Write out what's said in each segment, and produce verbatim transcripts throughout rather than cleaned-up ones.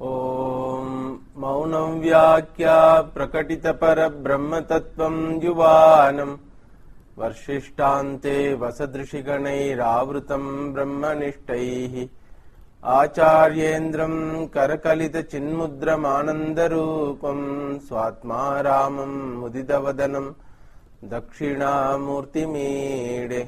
Om Maunam Vyakya Prakatita Para Brahma Tattvam Yuvanam Varshishthante Vasadrishiganai Ravrutam Brahmanishthaihi Acharyendram Karakalita Chinmudram Anandarupam Swatma Ramam Mudidavadanam Dakshinamurtimide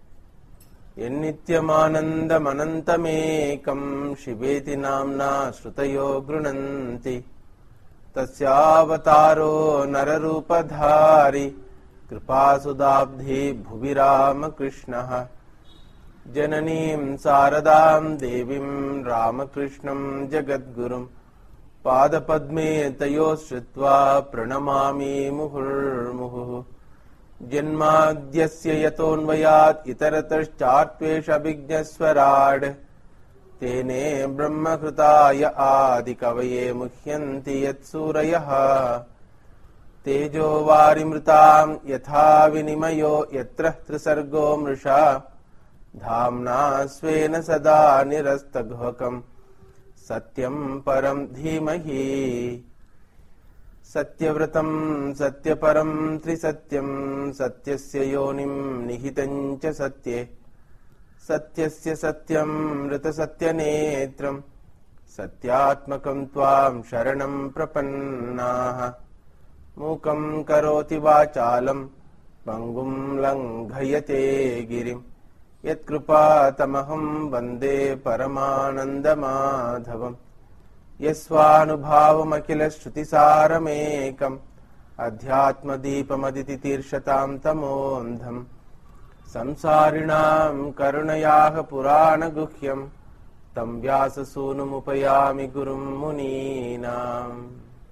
Yennityamanandam Shiveti Namna Shrutayo Grunanti Tasyavataro Nararupadhari Kripasudabdhi Bhuvirama Krishnaha Jananim Saradam Devim Ramakrishnam Jagadgurum Padapadme Tayosritva Pranamami Muhurmuhu Janmadhyasya yatonvayat itaratarshchartvesha abhignaswarad Tene brahmakritaya adikavaye muhyanti yatsurayaha Tejo varimritam yatha vinimayo yatra trisargo mrisha Dhamna svena sada nirastaghakam Satyam param dhimahi Satyavratam Satyaparam Trisatyam Satyasya yonim nihitancha satye Satyasya satyam Rita satyanetram Satyatmakam tvam sharanam prapannaha Mukam karoti vachalam Pangum langhayate girim Yat kripa tamaham vande paramanandamadhavam Yasvanubhavam akila shrutisāramekam Adhyatmadīpamaditi tirṣatam tamondham Samsārinām karunayaha purāna guhyam Tam vyāsasunumupayāmi gurum munīnām.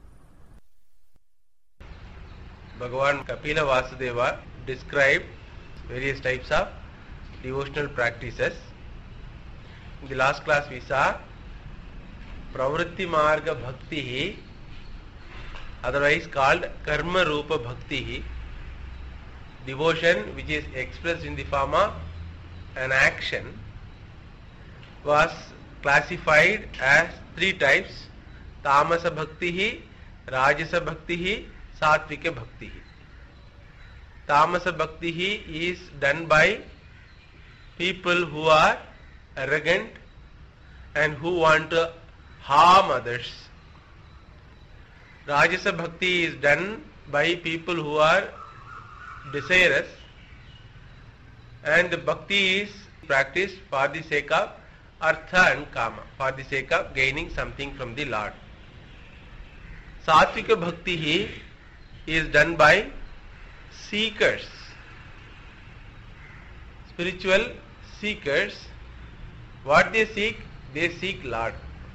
Bhagavan Kapila Vasudeva described various types of devotional practices. In the last class we saw Pravritti Marga Bhakti, otherwise called Karma Rupa Bhakti, devotion which is expressed in the form of an action, was classified as three types: Tamasa Bhakti, Rajasa Bhakti, Satvika Bhakti. Tamasa Bhakti is done by people who are arrogant and who want to harm others. Rajasa Bhakti is done by people who are desirous, and the Bhakti is practiced for the sake of Artha and Kama, for the sake of gaining something from the Lord. Satvika Bhakti is done by seekers, spiritual seekers. What they seek? They seek Lord.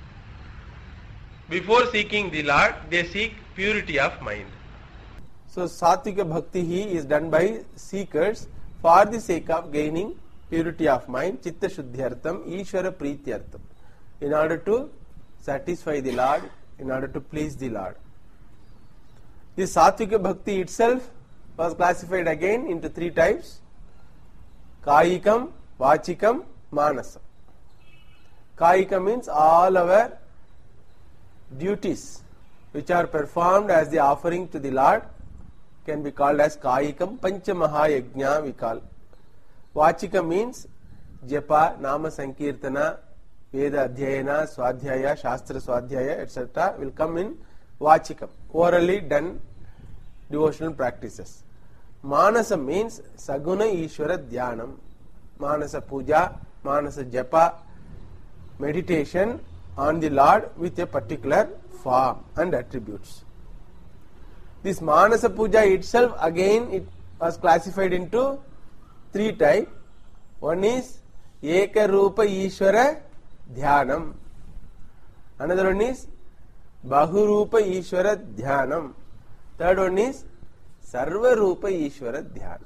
Before seeking the Lord, they seek purity of mind. So, Satvika Bhakti is done by seekers for the sake of gaining purity of mind, Chitta Shuddhyartham, Ishvara Prityartham, in order to satisfy the Lord, in order to please the Lord. This Satvika Bhakti itself was classified again into three types: Kājikam, Vāchikam, Manasam. Kājika means all our duties which are performed as the offering to the Lord can be called as Kājikam. Panchamahayajna we call. Vāchika means Japa, Nama Sankirtana, Veda Adhyayana, Swadhyaya, Shastra Swadhyaya, et cetera will come in Vāchikam, orally done devotional practices. Manasa means Saguna Ishvara Dhyanam, Manasa Puja, Manasa Japa, meditation on the Lord with a particular form and attributes. This Manasa Puja itself, again it was classified into three types. One is Eka Rupa Ishvara Dhyanam. Another one is Bahurupa Ishvara Dhyanam. Third one is Sarva Rupa Ishvara Dhyanam.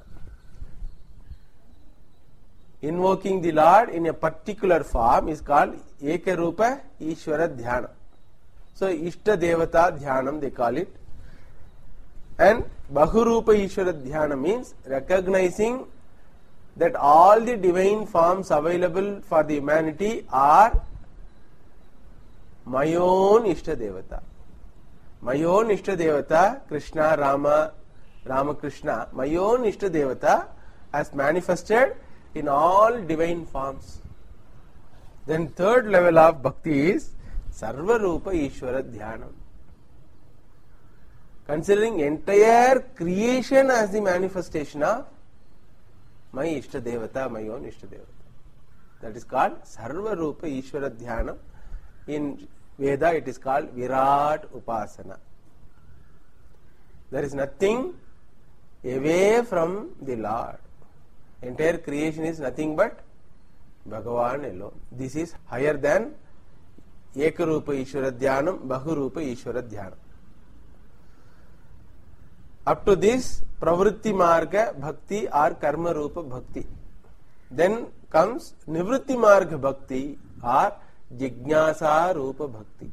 Invoking the Lord in a particular form is called Eka Rupa Ishvara Dhyana. So Ishta Devata Dhyanam they call it. And Bahurupa Ishvara Dhyana means recognizing that all the divine forms available for the humanity are my own Ishta Devata. My own Ishta Devata, Krishna, Rama, Rama Krishna, my own Ishta Devata as manifested in all divine forms. Then third level of bhakti is Sarva Rupa Ishvara Dhyanam. Considering entire creation as the manifestation of my Ishta Devata, my own Ishta Devata. That is called Sarva Rupa Ishvara Dhyanam. In Veda it is called Virat Upasana. There is nothing away from the Lord. Entire creation is nothing but Bhagavan alone. This is higher than Ekarupa Ishvara Dhyanam, Bahurupa Ishvara Dhyanam. Up to this, Pravritti Marga Bhakti or Karma Rupa Bhakti. Then comes Nivritti Marga Bhakti or Jignasa Rupa Bhakti.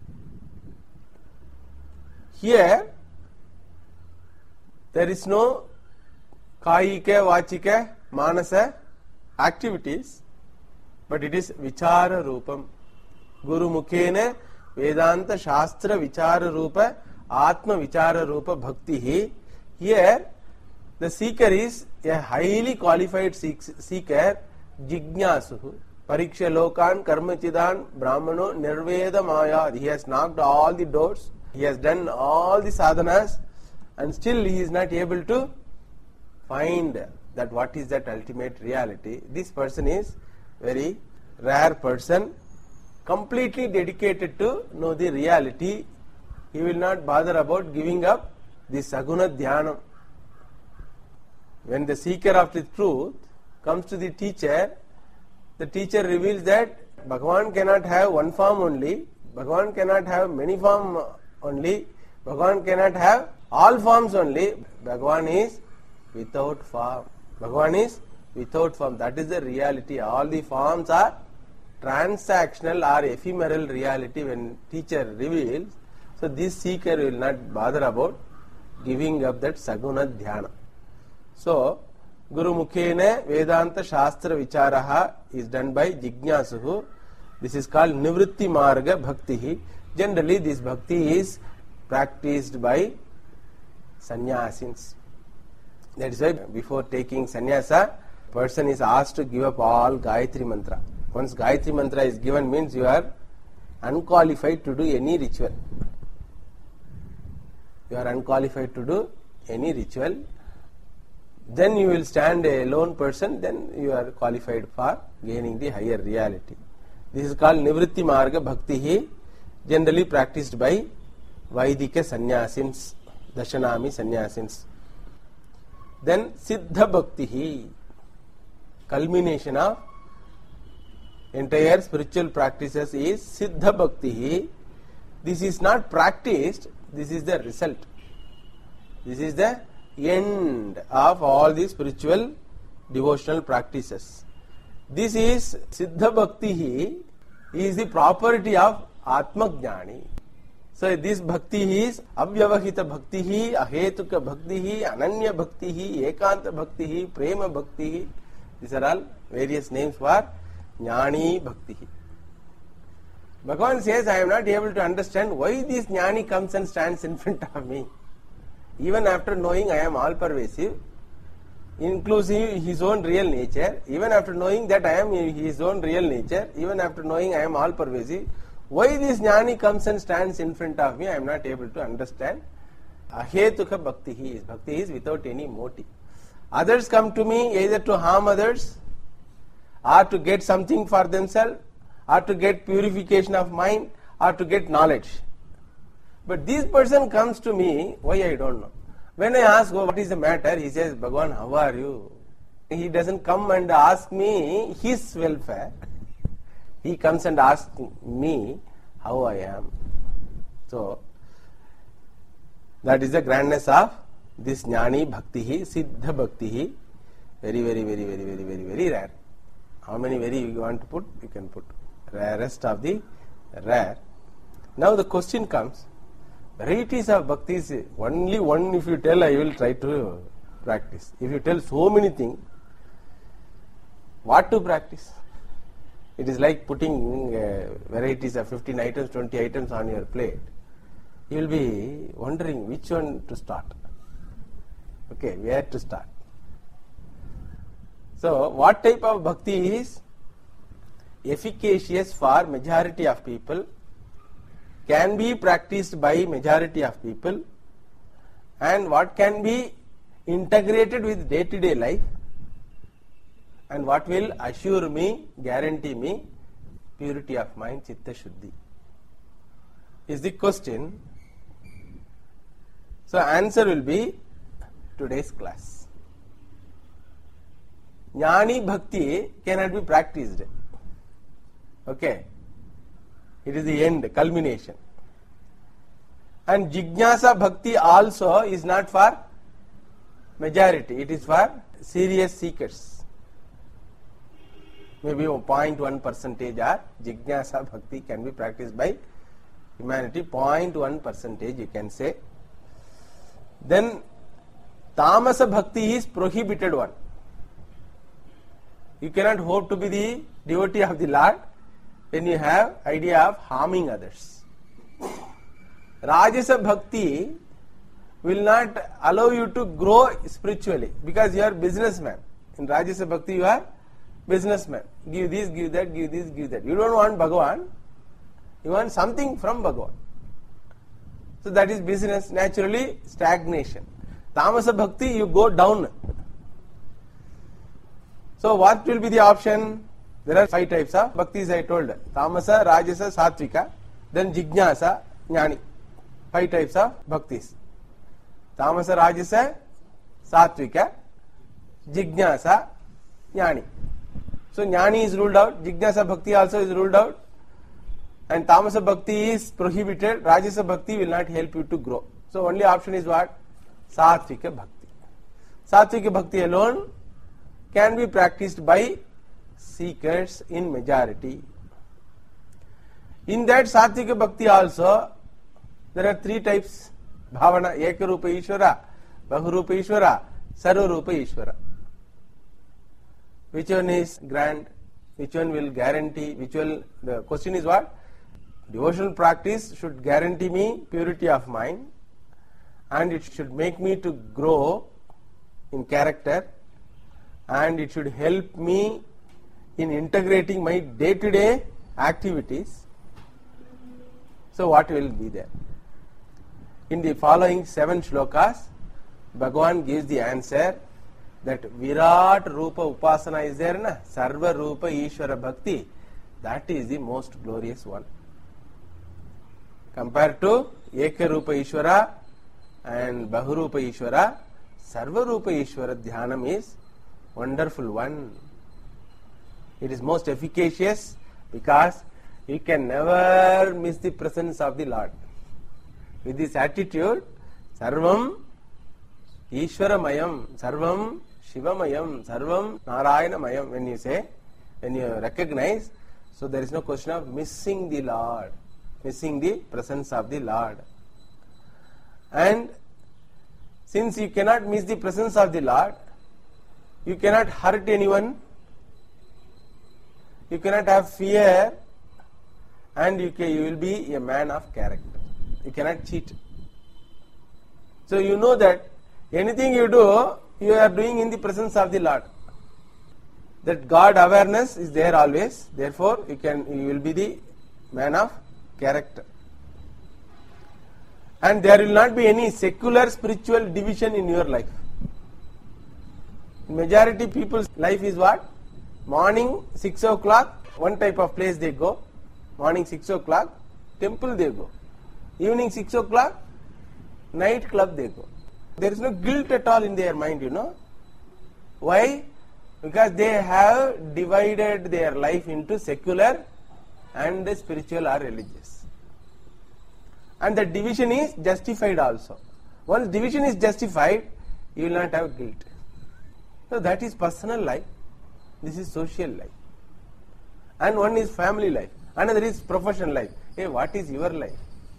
Here, there is no Kayika, Vachika, Manasa activities, but it is Vichara Rupam. Guru Mukhene Vedanta Shastra Vichara Rupa Atma Vichara Rupa Bhakti hi. Here the seeker is a highly qualified seeker, Jignasu. Pariksha Lokan Karma Chidan Brahmano Nirveda Maya. He has knocked all the doors, he has done all the sadhanas, and still he is not able to find that what is that ultimate reality. This person is very rare person, completely dedicated to know the reality. He will not bother about giving up the Saguna Dhyanam. When the seeker of the truth comes to the teacher, the teacher reveals that Bhagavan cannot have one form only, Bhagavan cannot have many forms only, Bhagavan cannot have all forms only. Bhagavan is without form. Bhagavan is without form. That is the reality. All the forms are transactional or ephemeral reality when teacher reveals. So this seeker will not bother about giving up that Saguna Dhyana. So Guru Mukhene Vedanta Shastra Vicharaha is done by Jignasuhu. This is called Nivritti Marga Bhakti. Generally this bhakti is practiced by sannyasins. That is why before taking sannyasa, person is asked to give up all Gayatri Mantra. Once Gayatri Mantra is given means you are unqualified to do any ritual. You are unqualified to do any ritual. Then you will stand a lone person, then you are qualified for gaining the higher reality. This is called Nivritti Marga Bhakti, generally practiced by Vaidika sannyasins, Dashanami sannyasins. Then Siddha Bhakti, culmination of entire spiritual practices is Siddha Bhakti. This is not practiced, this is the result. This is the end of all the spiritual devotional practices. This is Siddha Bhakti is the property of Atma Jnani. So this bhakti is Avyavahita Bhakti, Ahetuka Bhakti, Ananya Bhakti, Ekanta Bhakti, Prema Bhakti. These are all various names for Jnani Bhakti. Bhagavan says, I am not able to understand why this Jnani comes and stands in front of me. Even after knowing I am all pervasive, inclusive his own real nature, even after knowing that I am his own real nature, even after knowing I am all pervasive, why this Jnani comes and stands in front of me, I am not able to understand. Ahetuka Bhakti is. Bhakti is without any motive. Others come to me either to harm others, or to get something for themselves, or to get purification of mind, or to get knowledge. But this person comes to me, why I don't know. When I ask, oh, what is the matter? He says, Bhagavan, how are you? He doesn't come and ask me his welfare. He comes and asks me how I am. So, that is the grandness of this Jnani Bhakti, Siddha Bhakti. Very, very, very, very, very, very, very rare. How many very you want to put? You can put. Rarest of the rare. Now the question comes, varieties of bhakti is only one. If you tell, I will try to practice. If you tell so many things, what to practice? It is like putting uh, varieties of fifteen items, twenty items on your plate. You will be wondering which one to start. Okay, where to start. So, what type of bhakti is efficacious for majority of people, can be practiced by majority of people, and what can be integrated with day-to-day life, and what will assure me, guarantee me purity of mind, chitta shuddhi, is the question. So answer will be today's class. Jnani bhakti cannot be practiced. Okay, it is the end, culmination. And jijnasa bhakti also is not for majority, it is for serious seekers. Maybe zero point one percentage or jijnasa bhakti can be practiced by humanity, zero point one percentage you can say. Then tamasa bhakti is prohibited one. You cannot hope to be the devotee of the Lord when you have idea of harming others. Rajasa bhakti will not allow you to grow spiritually because you are businessman. In Rajasa bhakti you are businessman. Give this, give that, give this, give that. You don't want Bhagavan. You want something from Bhagavan. So that is business, naturally stagnation. Tamasa bhakti, you go down. So what will be the option? There are five types of bhaktis I told. Tamasa, Rajasa, Satvika, then Jijnasa, Jnani. Five types of bhaktis. Tamasa, Rajasa, Satvika, Jijnasa, Jnani. So Jnani is ruled out, Jijnasa bhakti also is ruled out, and Tamasa bhakti is prohibited, Rajasa bhakti will not help you to grow. So only option is what? Satvika bhakti. Satvika bhakti alone can be practiced by seekers in majority. In that Satvika bhakti also, there are three types. Bhavana, Ekarupa Ishvara, Bahurupa Ishvara, Sarvarupa Ishvara. Which one is grand? Which one will guarantee? Which will, the question is what? Devotional practice should guarantee me purity of mind, and it should make me to grow in character, and it should help me in integrating my day-to-day activities. So what will be there? In the following seven shlokas, Bhagavan gives the answer that Virat Rupa Upasana is there, na? Sarva Rupa Ishvara Bhakti, that is the most glorious one. Compared to Eka Rupa Ishvara and Bahurupa Ishvara, Sarva Rupa Ishvara Dhyanam is wonderful one. It is most efficacious because you can never miss the presence of the Lord. With this attitude, Sarvam Ishvaramayam, Sarvam Shivamayam, Sarvam Narayanayam, when you say, when you recognize, so there is no question of missing the Lord, missing the presence of the Lord. And since you cannot miss the presence of the Lord, you cannot hurt anyone, you cannot have fear, and you, can, you will be a man of character. You cannot cheat. So you know that anything you do, you are doing in the presence of the Lord. That God awareness is there always. Therefore, you can you will be the man of character. And there will not be any secular spiritual division in your life. Majority people's life is what? Morning six o'clock, one type of place they go. Morning six o'clock, temple they go. Evening six o'clock, night club they go. There is no guilt at all in their mind, you know. Why? Because they have divided their life into secular and spiritual or religious. And the division is justified also. Once division is justified, you will not have guilt. So that is personal life. This is social life. And one is family life. Another is professional life. Hey, what is your life?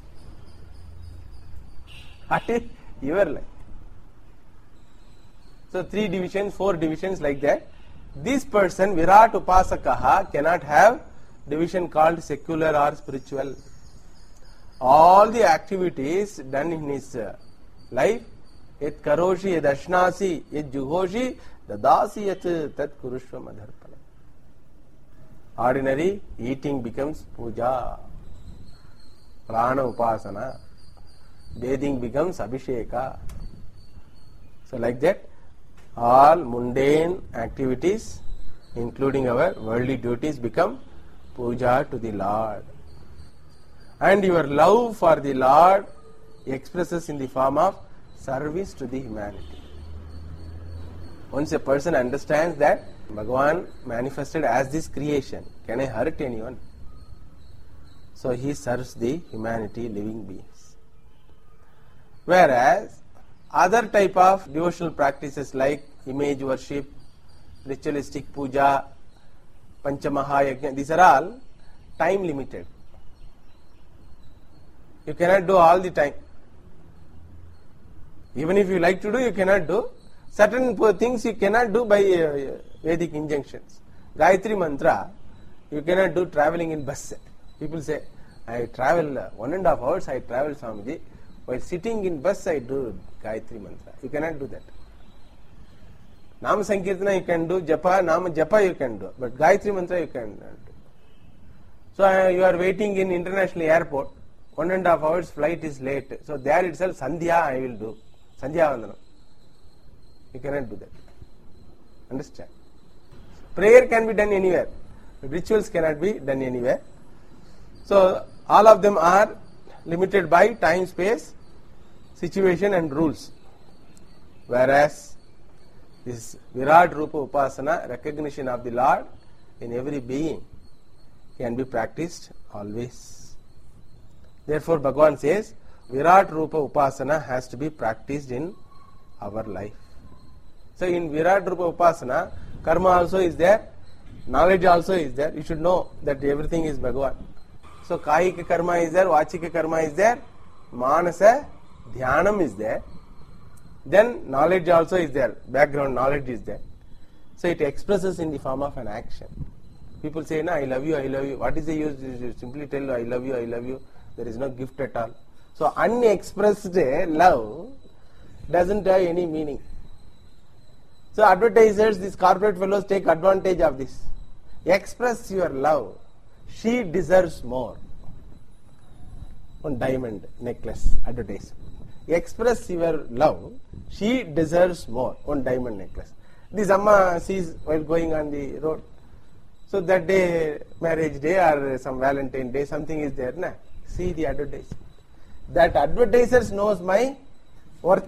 What is your life? So three divisions, four divisions like that. this person, Virat Upasakaha, cannot have division called secular or spiritual. All the activities done in his uh, life, yet karoshi, yet ashnasi, yet juhoshi, dadasi yet tat kurushva madharpana. Ordinary eating becomes puja, prana upasana, bathing becomes abhisheka. So like that, all mundane activities, including our worldly duties, become puja to the Lord. And your love for the Lord expresses in the form of service to the humanity. Once a person understands that Bhagavan manifested as this creation, can I hurt anyone? So he serves the humanity, living beings. Whereas other type of devotional practices like image worship, ritualistic puja, panchamahayagna, these are all time limited. You cannot do all the time. Even if you like to do, you cannot do. Certain things you cannot do by uh, Vedic injunctions. Gayatri mantra, you cannot do traveling in bus. People say, I travel uh, one and a half hours, I travel Swamiji. While sitting in bus, I do Gayatri mantra. You cannot do that. Nama Sankirtana you can do, Japa, Nama Japa you can do. But Gayatri mantra you cannot do. So uh, you are waiting in international airport. One and a half hours flight is late. So there itself Sandhya I will do. Sandhya Vandanam. You cannot do that. Understand? Prayer can be done anywhere. Rituals cannot be done anywhere. So all of them are limited by time, space, situation and rules. Whereas this Virat Rupa Upasana, recognition of the Lord in every being, can be practiced always. Therefore, Bhagavan says, Virat Rupa Upasana has to be practiced in our life. So, in Virat Rupa Upasana, karma also is there, knowledge also is there. You should know that everything is Bhagavan. So, kahika karma is there, vachika karma is there, manasa, dhyanam is there. Then, knowledge also is there, background knowledge is there. So, it expresses in the form of an action. People say, no, I love you, I love you. What is the use? You simply tell, I love you, I love you. There is no gift at all. So unexpressed love doesn't have any meaning. So advertisers, these corporate fellows take advantage of this. Express your love. She deserves more. One diamond necklace advertise. Express your love. She deserves more. One diamond necklace. This Amma sees while going on the road. So that day, marriage day or some Valentine day, something is there. Na? See the advertisement. That advertiser knows my worth.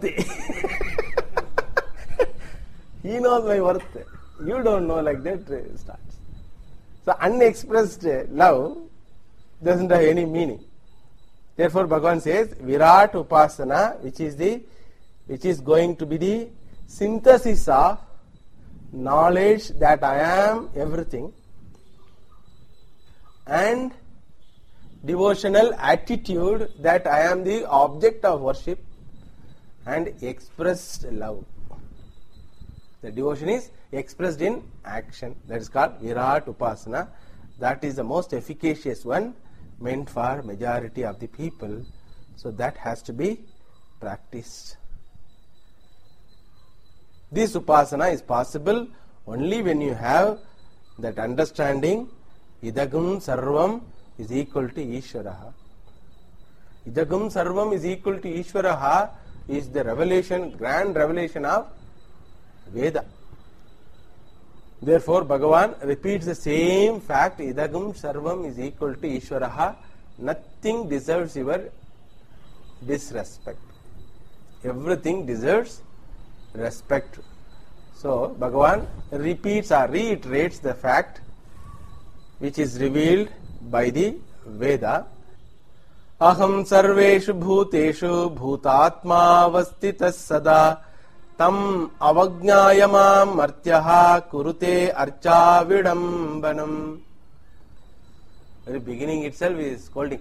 He knows my worth. You don't know, like that starts. So unexpressed love doesn't have any meaning. Therefore Bhagavan says Virat Upasana, which is the which is going to be the synthesis of knowledge that I am everything, and devotional attitude that I am the object of worship, and expressed love. The devotion is expressed in action. That is called Virat Upasana. That is the most efficacious one, meant for majority of the people. So that has to be practiced. This Upasana is possible only when you have that understanding, Idagam Sarvam is equal to Ishvaraha. Idagam Sarvam is equal to Ishvaraha is the revelation, grand revelation of Veda. Therefore, Bhagavan repeats the same fact, Idagam Sarvam is equal to Ishvaraha. Nothing deserves your disrespect. Everything deserves respect. So, Bhagavan repeats or reiterates the fact which is revealed by the Veda. Aham sarveshu bhuteshu bhutatma vastitas sada tam avajnayamam martyaha kurute archa vidambanam. Very beginning itself is scolding.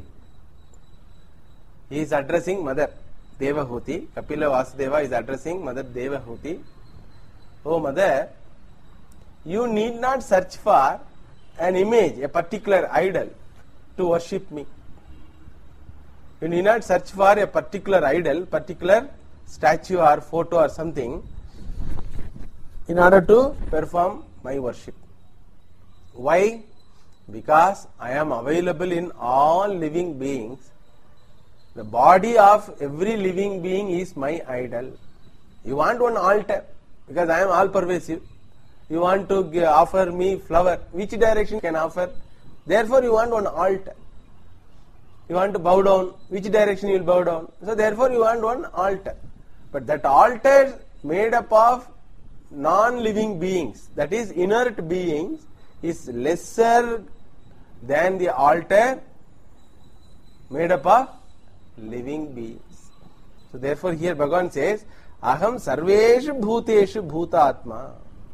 He is addressing Mother Devahuti. Kapila Vasudeva is addressing Mother Devahuti. Oh Mother, you need not search for an image, a particular idol to worship me. You need not search for a particular idol, particular statue or photo or something in order to perform my worship. Why? Because I am available in all living beings. The body of every living being is my idol. You want one altar, because I am all pervasive. You want to give, offer me flower, which direction can offer? Therefore you want one altar. You want to bow down, which direction you will bow down? So therefore you want one altar. But that altar made up of non-living beings, that is inert beings, is lesser than the altar made up of living beings. So therefore here Bhagavan says, Aham sarveshu bhuteshu bhutatma.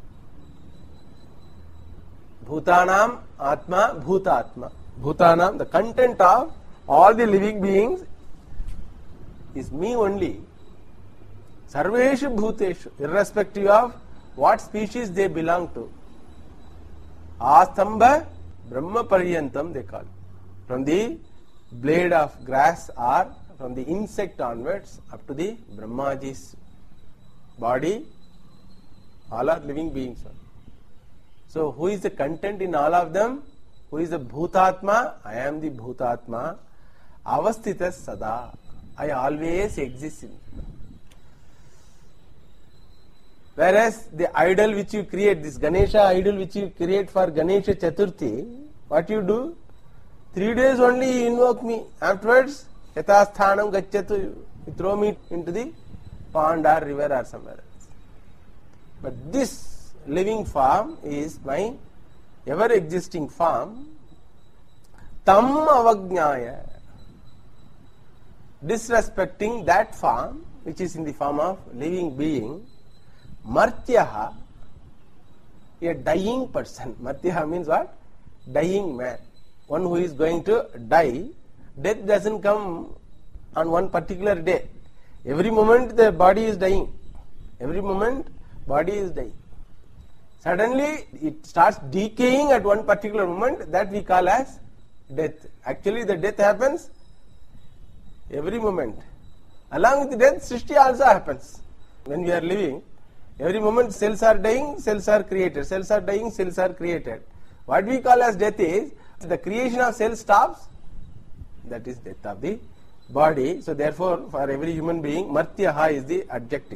Bhutanam atma bhutatma. Bhutanam, the content of all the living beings is me only. Sarveshu bhuteshu, irrespective of what species they belong to. Astambha Brahma Paryantam they call. From the blade of grass or from the insect onwards up to the Brahmaji's body, all are living beings. So who is the content in all of them? Who is the Bhutatma? I am the Bhutatma. Avasthitas Sada. I always exist in it. Whereas the idol which you create, this Ganesha idol which you create for Ganesha Chaturthi, what you do? Three days only you invoke me. Afterwards, Yatasthanam Gacchatu, you throw me into the pond or river or somewhere else. But this living form is my ever existing form. Tam avajnaya. Disrespecting that form, which is in the form of living being, Martyaha, a dying person. Martyaha means what? Dying man. One who is going to die. Death doesn't come on one particular day. Every moment the body is dying. Every moment body is dying. Suddenly it starts decaying at one particular moment, that we call as death. Actually the death happens every moment. Along with death, Srishti also happens. When we are living, every moment cells are dying, cells are created. Cells are dying, cells are created. What we call as death is, the creation of cells stops, that is death of the body. So therefore, for every human being, Martyaha is the adjective.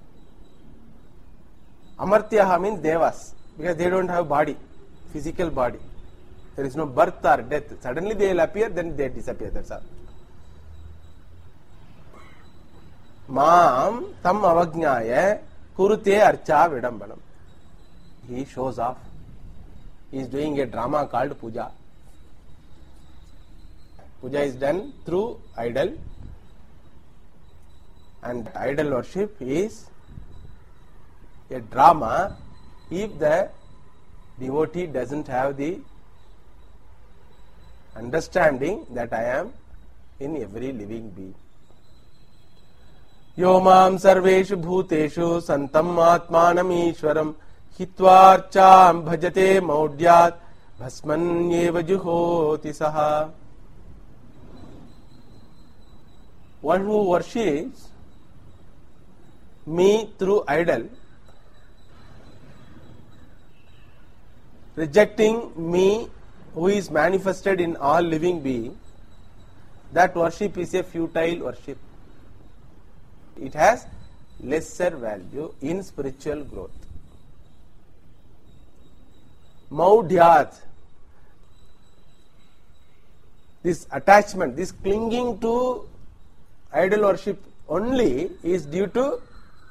Amartyaha means Devas, because they don't have body, physical body. There is no birth or death. Suddenly they will appear, then they disappear, that's all. Mam tam avajnaya kurute archa vidambanam. He shows off. He is doing a drama called puja. Puja is done through idol, and idol worship is a drama if the devotee doesn't have the understanding that I am in every living being. Yo mam sarveshu bhuteshu santam atmanam ishwaram hitvarcham bhajate maudyat bhasmanyeva juhoti saha. One who worships me through idol, rejecting me who is manifested in all living beings, that worship is a futile worship. It has lesser value in spiritual growth. Maudhyat, this attachment, this clinging to idol worship only is due to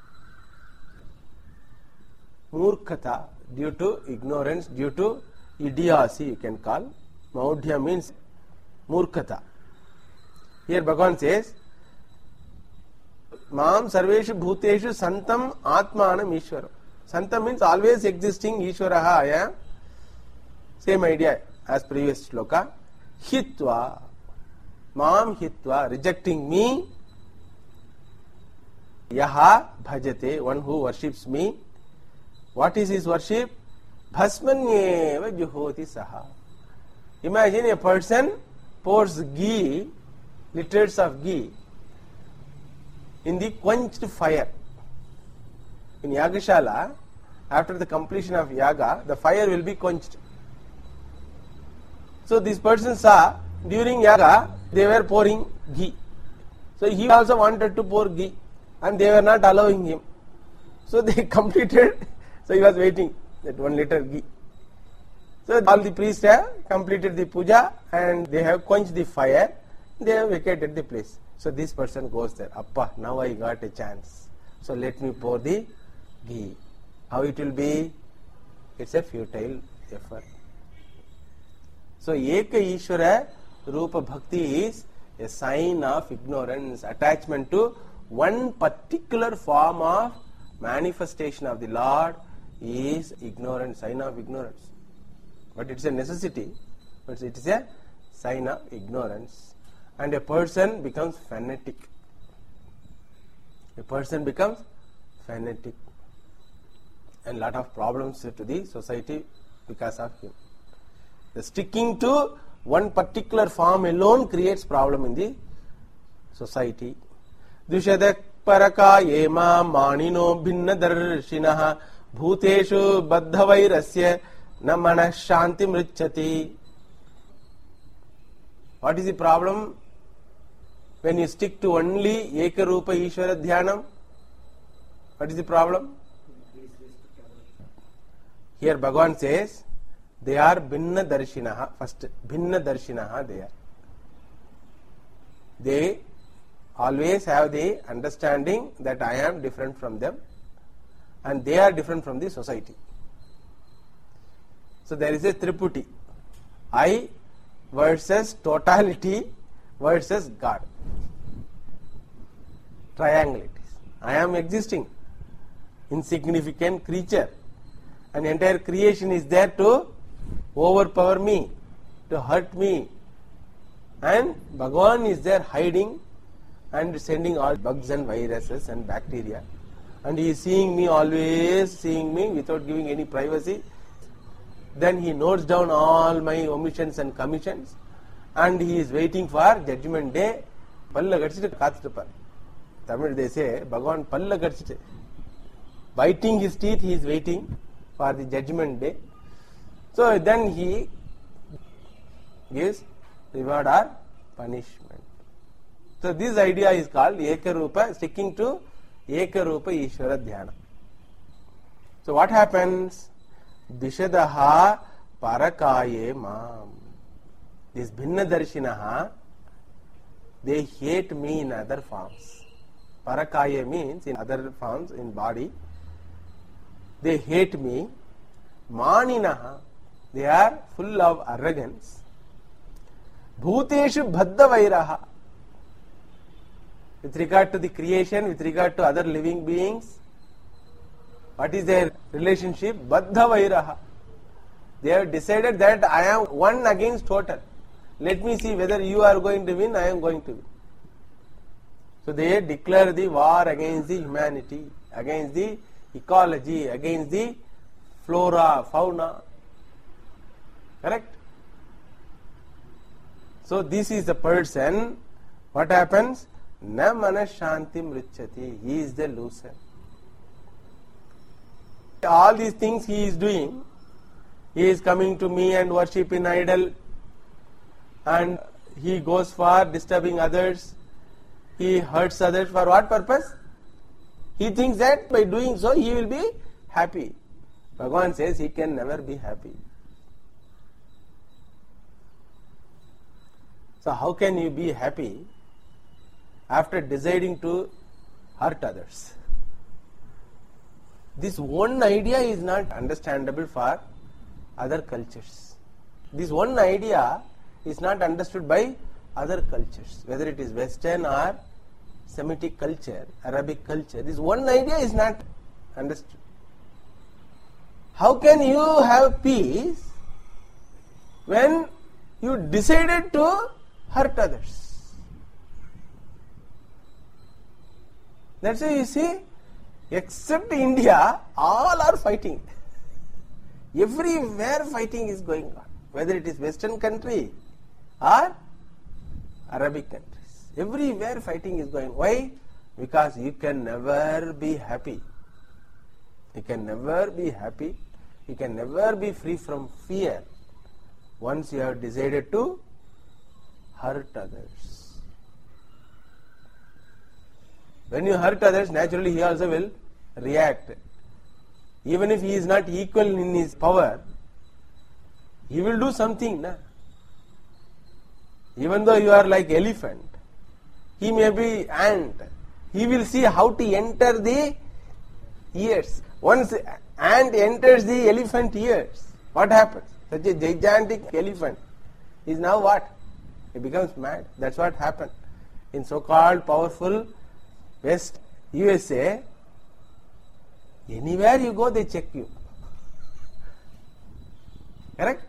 murkhata, due to ignorance, due to idiocy, you can call. Maudhya means murkhata. Here Bhagavan says, Mam sarveshu bhuteshu santam atmanam ishwaram. Santam means always existing, Ishwaraha I am. Same idea as previous shloka. Hitva, Mam hitva, rejecting me. Yaha bhajate, one who worships me. What is his worship? bhasmanyeva juhoti saha. Imagine a person pours ghee, liters of ghee, in the quenched fire. In Yagashala, after the completion of yaga, the fire will be quenched. So this person saw during yaga they were pouring ghee. So he also wanted to pour ghee and they were not allowing him. So they completed, so he was waiting that one liter ghee. So all the priests have completed the puja and they have quenched the fire, they have vacated the place. So this person goes there, Appa, now I got a chance. So let me pour the ghee. How it will be? It's a futile effort. So Eka Ishvara Rupa Bhakti is a sign of ignorance, attachment to one particular form of manifestation of the Lord is ignorance, sign of ignorance. But it's a necessity, but it is a sign of ignorance. And a person becomes fanatic. A person becomes fanatic. And lot of problems to the society because of him. The sticking to one particular form alone creates problem in the society. Dushadak paraka yema manino bhinna darshinaha bhuteshu baddhavairasya na manah shanti mrichati. What is the problem when you stick to only Ekarupa Ishvara Dhyanam? What is the problem? Here Bhagavan says, they are Bhinna Darshinaha. First, Bhinna Darshinaha they are. They always have the understanding that I am different from them and they are different from the society. So there is a triputi. I versus totality versus God. Triangle it is. I am existing, insignificant creature. An entire creation is there to overpower me, to hurt me. And Bhagavan is there hiding and sending all bugs and viruses and bacteria. And he is seeing me, always seeing me without giving any privacy. Then he notes down all my omissions and commissions. And he is waiting for judgment day. Palla gadichittu kaathiruppar. Tamil they say, Bhagavan palla gadichittu. Biting his teeth, he is waiting for the judgment day. So then he gives reward or punishment. So this idea is called Ekarupa, sticking to Ekarupa Ishvara Dhyana. So what happens? Dishadaha parakaye mam. This Bhinna Darshinaha, they hate me in other forms. Parakaye means in other forms, in body. They hate me. Maninaha, they are full of arrogance. Bhuteshu baddha vairaha. With regard to the creation, with regard to other living beings, what is their relationship? Baddha vairaha. They have decided that I am one against total. Let me see whether you are going to win, I am going to win. So they declare the war against the humanity, against the ecology, against the flora, fauna. Correct? So this is the person. What happens? Na manashanti mrichati. He is the loser. All these things he is doing. He is coming to me and worship in idol. And he goes for disturbing others. He hurts others for what purpose? He thinks that by doing so he will be happy. Bhagavan says he can never be happy. So how can you be happy after deciding to hurt others? This one idea is not understandable for other cultures. This one idea is not understood by other cultures, whether it is Western or Semitic culture, Arabic culture. This one idea is not understood. How can you have peace when you decided to hurt others? That's why you see, except India, all are fighting. Everywhere fighting is going on, whether it is Western country or Arabic countries. Everywhere fighting is going. Why? Because you can never be happy. You can never be happy. You can never be free from fear once you have decided to hurt others. When you hurt others, naturally he also will react. Even if he is not equal in his power, he will do something. Na? Even though you are like elephant, he may be ant. He will see how to enter the ears. Once ant enters the elephant ears, what happens? Such a gigantic elephant is now what? He becomes mad. That's what happened. In so-called powerful West U S A, anywhere you go, they check you. Correct?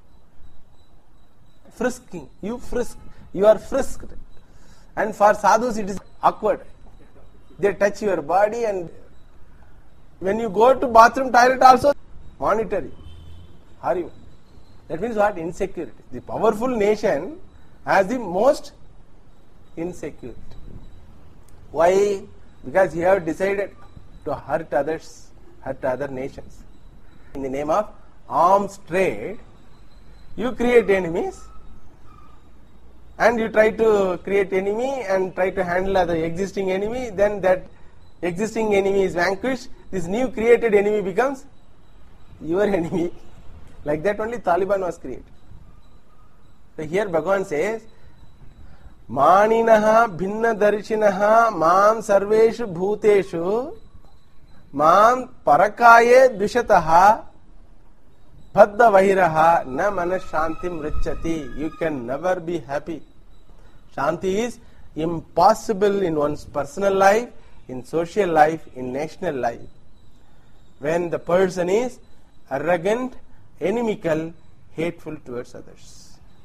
Frisking. You frisk. You are frisked. And for sadhus it is awkward. They touch your body, and when you go to bathroom, toilet also monitor you. Are you? That means what? Insecurity. The powerful nation has the most insecurity. Why? Because you have decided to hurt others, hurt other nations. In the name of arms trade, you create enemies, and you try to create enemy and try to handle the existing enemy. Then that existing enemy is vanquished. This new created enemy becomes your enemy. Like that only Taliban was created. So here Bhagavan says, Maninaha bhinna darshinaha mam sarveshu bhuteshu mam parakaye dvishataha bhadda vahiraha na manas shantim richati. You can never be happy. Shanti is impossible in one's personal life, in social life, in national life. When the person is arrogant, inimical, hateful towards others.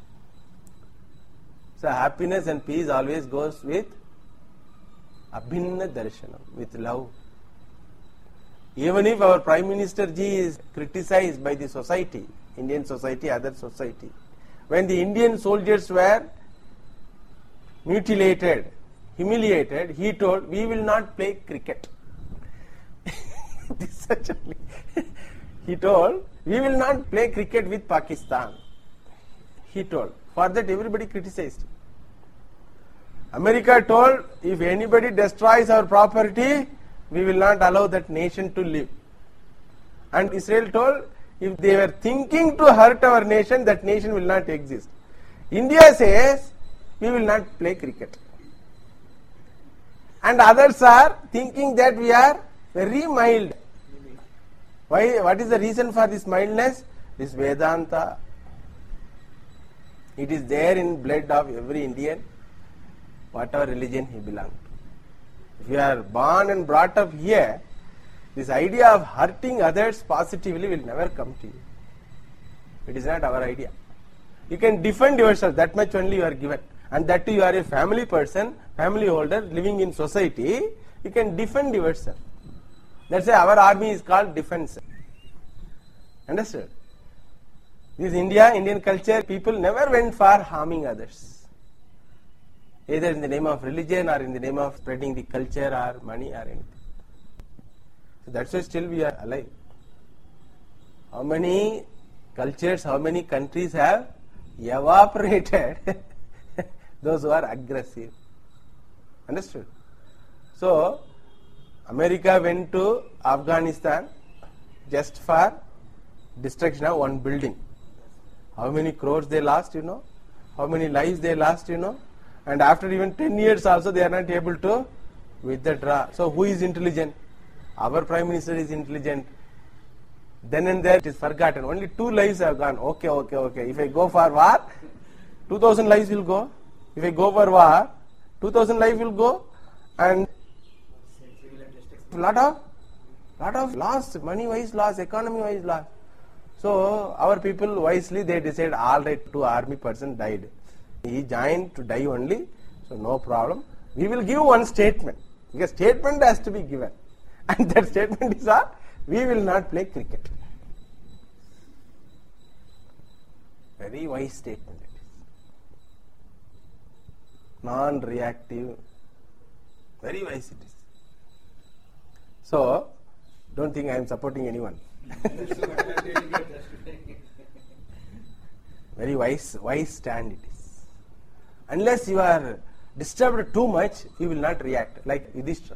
So happiness and peace always goes with abhinna darshanam, with love. Even if our Prime Minister ji is criticized by the society, Indian society, other society, when the Indian soldiers were mutilated, humiliated, he told, we will not play cricket. This actually, he told, we will not play cricket with Pakistan. He told. For that everybody criticized. America told, if anybody destroys our property, we will not allow that nation to live. And Israel told, if they were thinking to hurt our nation, that nation will not exist. India says, we will not play cricket. And others are thinking that we are very mild. Why? What is the reason for this mildness? This Vedanta. It is there in blood of every Indian, whatever religion he belongs to. If you are born and brought up here, this idea of hurting others positively will never come to you. It is not our idea. You can defend yourself, that much only you are given. And that too you are a family person, family holder, living in society, you can defend yourself. That's why our army is called defense. Understood? This India, Indian culture, people never went for harming others. Either in the name of religion or in the name of spreading the culture or money or anything. So that's why still we are alive. How many cultures, how many countries have evaporated those who are aggressive? Understood? So, America went to Afghanistan just for destruction of one building. How many crores they lost, you know? How many lives they lost, you know? And after even ten years also they are not able to withdraw. So who is intelligent? Our Prime Minister is intelligent. Then and there it is forgotten. Only two lives have gone. Okay, okay, okay. If I go for war, two thousand lives will go. If I go for war, two thousand lives will go. And lot of, lot of loss, money-wise loss, economy-wise loss. So our people wisely they decide, all right, two army person died. He joined to die only, so no problem. We will give one statement, because statement has to be given. And that statement is, uh, we will not play cricket. Very wise statement it is. Non-reactive. Very wise it is. So, don't think I am supporting anyone. Very wise, wise stand it is. Unless you are disturbed too much, you will not react, like Yudhishthira.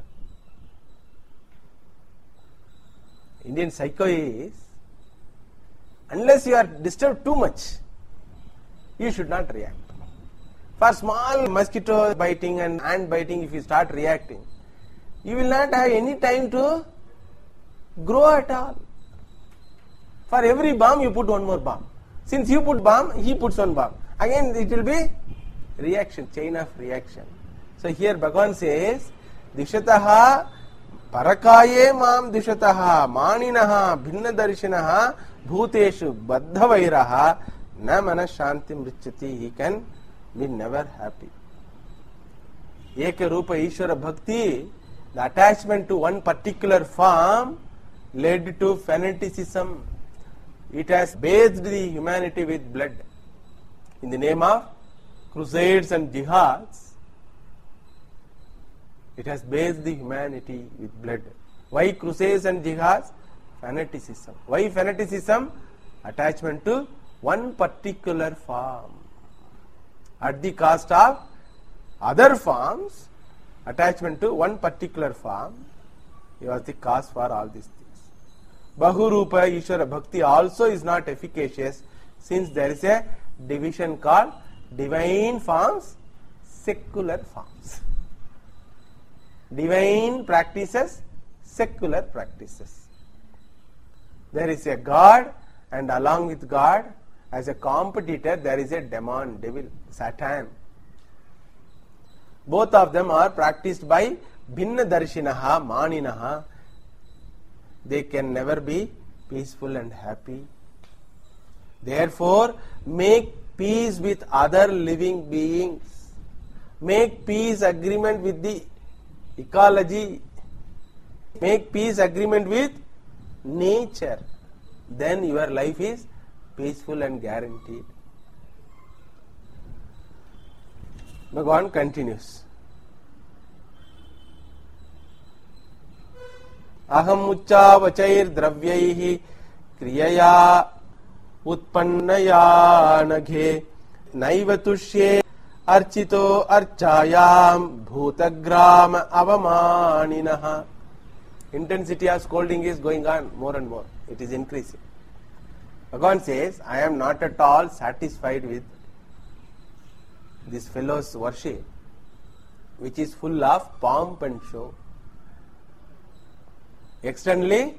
Indian psycho is, unless you are disturbed too much, you should not react. For small mosquito biting and ant biting, if you start reacting, you will not have any time to grow at all. For every bomb, you put one more bomb. Since you put bomb, he puts one bomb. Again, it will be reaction, chain of reaction. So here Bhagavan says, Dishataha parakaye mam dishataha maninaha bhinna darshinaha bhuteshu baddha vairaha na manas shantim richati. He can be never happy. Eka Rupa Ishvara Bhakti, the attachment to one particular form led to fanaticism. It has bathed the humanity with blood. In the name of crusades and jihads, it has bathed the humanity with blood. Why crusades and jihads? Fanaticism. Why fanaticism? Attachment to one particular form. At the cost of other forms, attachment to one particular form, it was the cause for all these things. Bahurupa Ishvara Bhakti also is not efficacious, since there is a division called divine forms, secular forms. Divine practices, secular practices. There is a God, and along with God, as a competitor, there is a demon, devil, Satan. Both of them are practiced by bhinna darshinaha, maninaha. They can never be peaceful and happy. Therefore, make peace with other living beings. Make peace agreement with the ecology. Make peace agreement with nature. Then your life is peaceful and guaranteed. Bhagavan continues. Aham uccavachair dravyaihi kriyaya utpannaya naghe naiva tushye archito archayam bhutagrama avamaninaha. Intensity of scolding is going on more and more. It is increasing. Bhagavan says, I am not at all satisfied with this fellow's worship, which is full of pomp and show. Externally,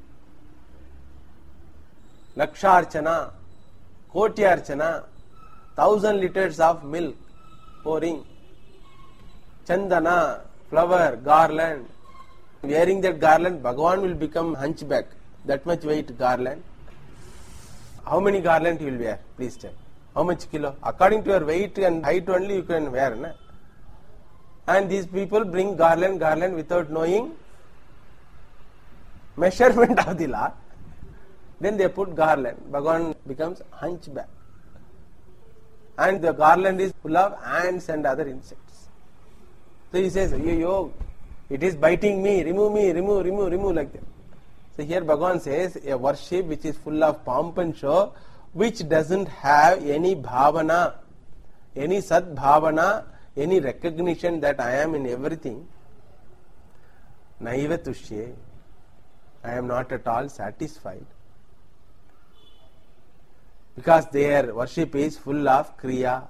Laksharchana, Kotyarchana, thousand liters of milk pouring, Chandana, flower, garland. Wearing that garland, Bhagavan will become hunchback. That much weight garland. How many garland you will wear? Please tell. How much kilo? According to your weight and height only you can wear. Na? And these people bring garland, garland without knowing measurement of the Lord. Then they put garland. Bhagavan becomes hunchback. And the garland is full of ants and other insects. So he says, yo, yo, it is biting me, remove me, remove, remove, remove, like that. So here Bhagavan says, a worship which is full of pomp and show, which doesn't have any bhavana, any sad bhavana, any recognition that I am in everything. Naiva tushye. I am not at all satisfied. Because their worship is full of kriya,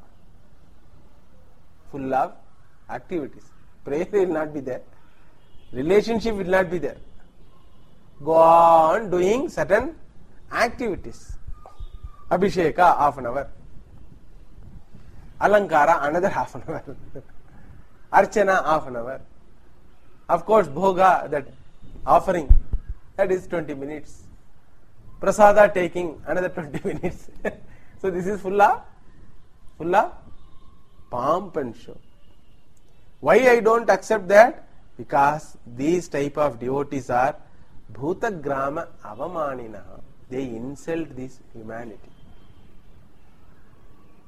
full of activities. Prayer will not be there. Relationship will not be there. Go on doing certain activities. Abhisheka, half an hour. Alankara, another half an hour. Archana, half an hour. Of course, Bhoga, that offering, that is twenty minutes. Prasada taking, another twenty minutes. So this is full of, full of pomp and show. Why I don't accept that? Because these type of devotees are Bhutagrama Avamaninaha. They insult this humanity.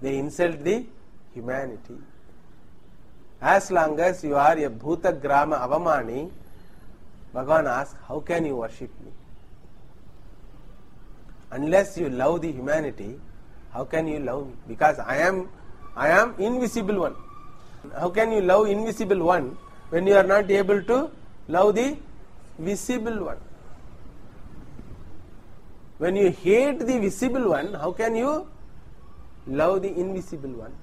they insult the humanity. As long as you are a Bhuta Grama Avamani, Bhagavan asks, how can you worship me? Unless you love the humanity, how can you love me? Because I am, I am invisible one. How can you love invisible one when you are not able to love the visible one? When you hate the visible one, how can you love the invisible one?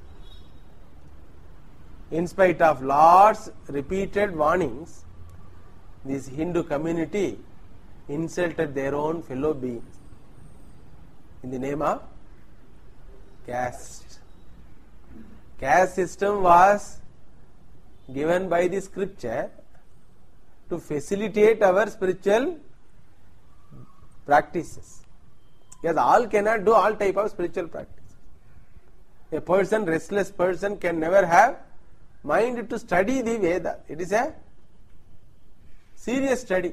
In spite of Lord's repeated warnings, this Hindu community insulted their own fellow beings in the name of caste. Caste system was given by the scripture to facilitate our spiritual practices. Because all cannot do all type of spiritual practice. A person, restless person, can never have mind to study the Veda. It is a serious study.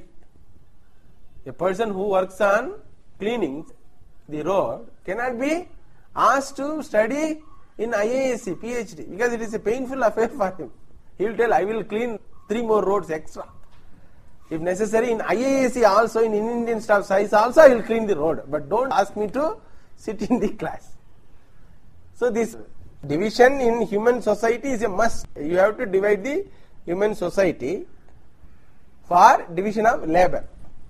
A person who works on cleaning the road cannot be asked to study in I A S C, P H D, because it is a painful affair for him. He will tell, I will clean three more roads extra. If necessary, in I A S C also, in Indian staff size also, I will clean the road. But don't ask me to sit in the class. So this division in human society is a must. You have to divide the human society for division of labor.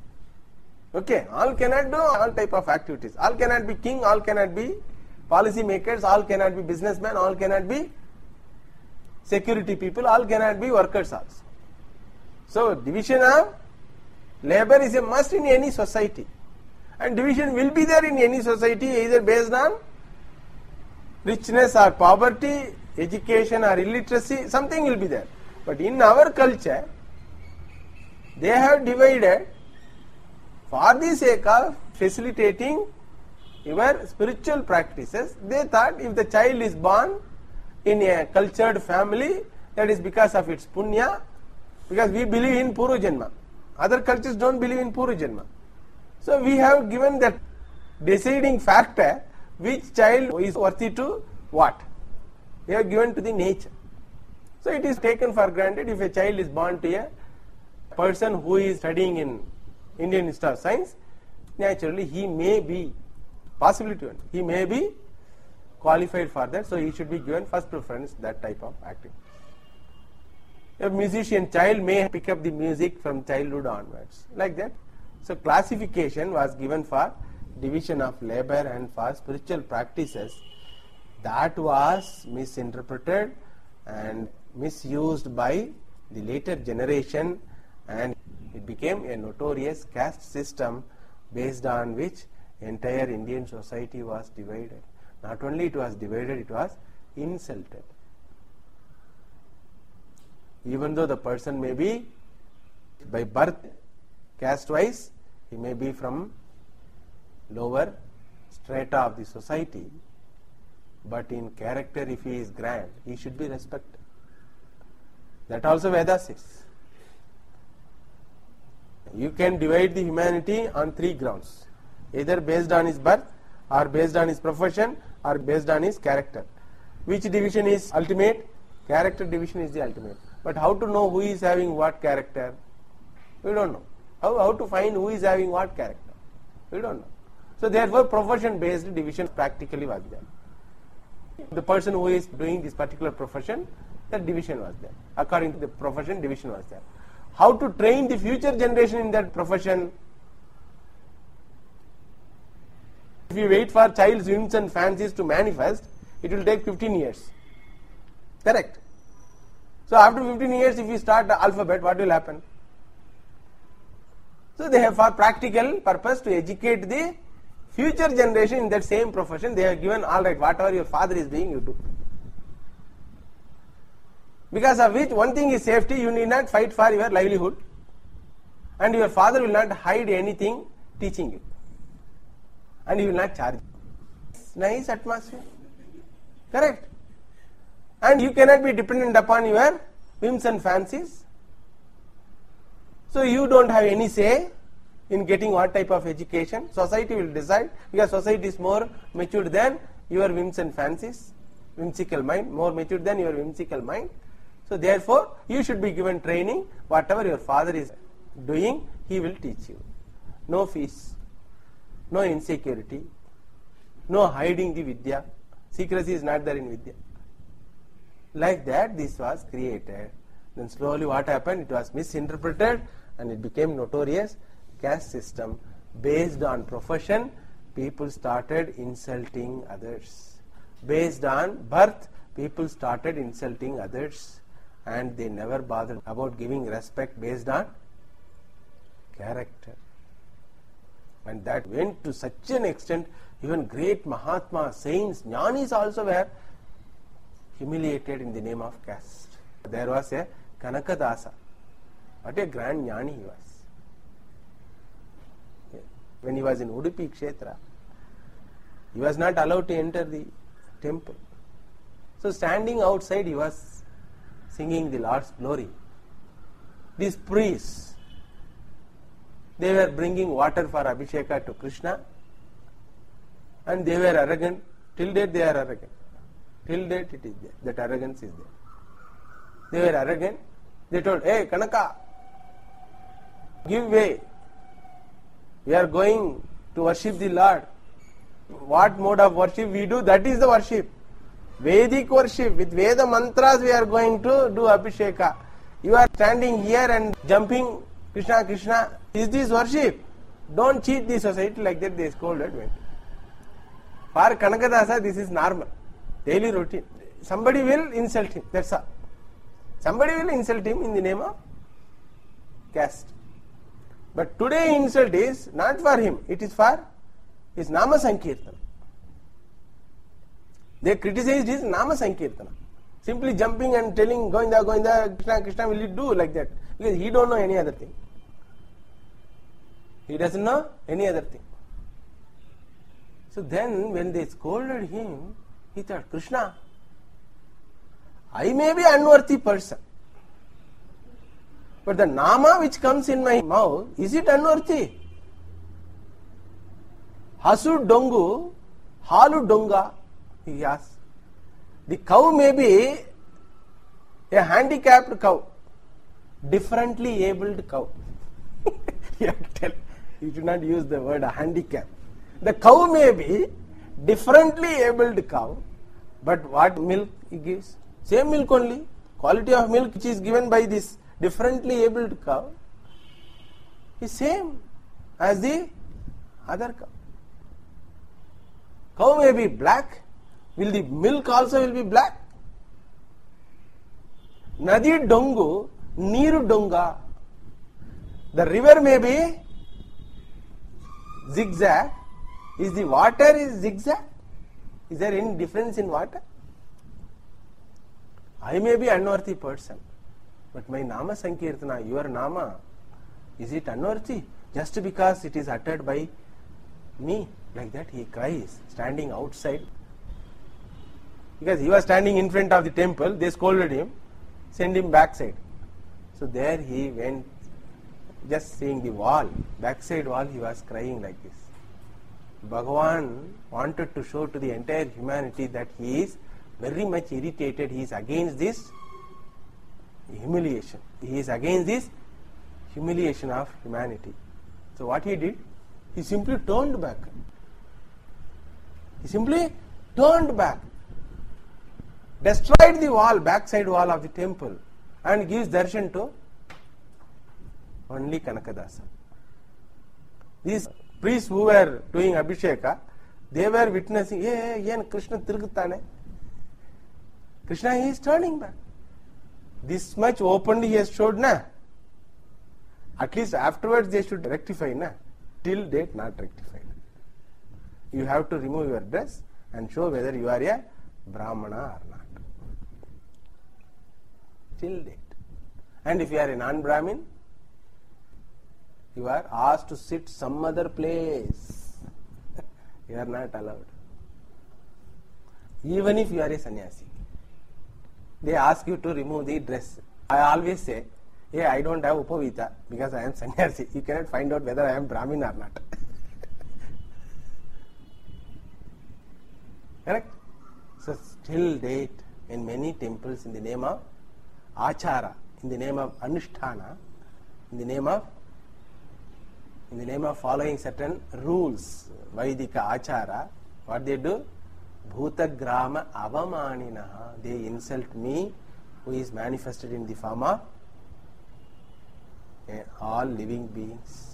Okay, all cannot do all type of activities. All cannot be king, all cannot be policy makers, all cannot be businessmen, all cannot be security people, all cannot be workers also. So division of labor is a must in any society. And division will be there in any society either based on richness or poverty, education or illiteracy, something will be there. But in our culture, they have divided for the sake of facilitating your spiritual practices. They thought if the child is born in a cultured family, that is because of its punya, because we believe in Purva Janma. Other cultures don't believe in Purva Janma. So we have given that deciding factor, which child is worthy to what? We have given to the nature. So it is taken for granted if a child is born to a person who is studying in Indian Institute of Science, naturally he may be, possibility one, he may be qualified for that, so he should be given first preference that type of activity. A musician child may pick up the music from childhood onwards, like that. So classification was given for division of labor and for spiritual practices. That was misinterpreted and misused by the later generation, and it became a notorious caste system based on which entire Indian society was divided. Not only it was divided, it was insulted. Even though the person may be by birth caste wise, he may be from lower strata of the society, but in character if he is grand, he should be respected. That also Veda says. You can divide the humanity on three grounds, either based on his birth, or based on his profession, or based on his character. Which division is ultimate? Character division is the ultimate. But how to know who is having what character? We don't know. How, how to find who is having what character? We don't know. So therefore profession based division practically was there. The person who is doing this particular profession, that division was there. According to the profession, division was there. How to train the future generation in that profession? If you wait for child's whims and fancies to manifest, it will take fifteen years. Correct? So after fifteen years, if you start the alphabet, what will happen? So they have, for practical purpose, to educate the future generation in that same profession, they have given, all right, whatever your father is doing, you do. Because of which, one thing is safety, you need not fight for your livelihood, and your father will not hide anything teaching you, and he will not charge you. Nice atmosphere. Correct? And you cannot be dependent upon your whims and fancies. So you don't have any say in getting what type of education. Society will decide, because society is more matured than your whims and fancies, whimsical mind, more mature than your whimsical mind. So therefore, you should be given training. Whatever your father is doing, he will teach you. No fees, no insecurity, no hiding the Vidya. Secrecy is not there in Vidya. Like that, this was created. Then slowly what happened? It was misinterpreted and it became notorious. Caste system based on profession, people started insulting others. Based on birth, people started insulting others, and they never bothered about giving respect based on character. And that went to such an extent, even great Mahatmas, saints, Jnanis also were humiliated in the name of caste. There was a Kanakadasa. What a grand Jnani he was. When he was in Udupi Kshetra, he was not allowed to enter the temple. So standing outside, he was singing the Lord's glory. These priests, they were bringing water for Abhisheka to Krishna, and they were arrogant. Till date they are arrogant. Till date it is there. That arrogance is there. They were arrogant. They told, hey Kanaka, give way. We are going to worship the Lord. What mode of worship we do, that is the worship. Vedic worship. With Veda mantras we are going to do Abhisheka. You are standing here and jumping Krishna, Krishna. Is this worship? Don't cheat the society. Like that they scolded. For Kanakadasa this is normal. Daily routine. Somebody will insult him. That's all. Somebody will insult him in the name of caste. But today insult is not for him. It is for his Nama Sankirtana. They criticized his Nama Sankirtana. Simply jumping and telling Govinda, Govinda, Krishna, Krishna, will you do like that? Because he don't know any other thing. He doesn't know any other thing. So then when they scolded him, he thought, Krishna, I may be an unworthy person, but the Nama which comes in my mouth, is it unworthy? Hasu dongu, halu donga, he asked. The cow may be a handicapped cow, differently abled cow. You have to tell, you should not use the word handicap. The cow may be differently abled cow, but what milk it gives? Same milk only. Quality of milk which is given by this differently abled cow is same as the other cow. Cow may be black, will the milk also will be black? Nadi dongu, Niru donga. The river may be zigzag. Is the water is zigzag? Is there any difference in water? I may be unworthy person, but my Nama Sankirtana, your Nama, is it unworthy? Just because it is uttered by me, like that he cries, standing outside. Because he was standing in front of the temple, they scolded him, sent him backside. So there he went, just seeing the wall, backside wall, he was crying like this. Bhagavan wanted to show to the entire humanity that he is very much irritated. He is against this humiliation. He is against this humiliation of humanity. So what he did? He simply turned back. He simply turned back, destroyed the wall, backside wall of the temple, and gives darshan to only Kanakadasa. These priests who were doing Abhisheka, they were witnessing, yeah, yeah, Krishna tirugutane. Krishna is turning back. This much openly he has showed, na? At least afterwards they should rectify, na? Till date not rectified. You have to remove your dress and show whether you are a Brahmana or not. Till date. And if you are a non-Brahmin, you are asked to sit some other place. You are not allowed. Even if you are a sannyasi, they ask you to remove the dress. I always say, hey, I don't have upavita because I am sannyasi. You cannot find out whether I am Brahmin or not. Correct? So still date in many temples in the name of achara, in the name of anushtana, in the name of in the name of following certain rules, Vaidika achara, what they do? Bhutagrama avamaninaha. They insult me, who is manifested in the form of uh, all living beings.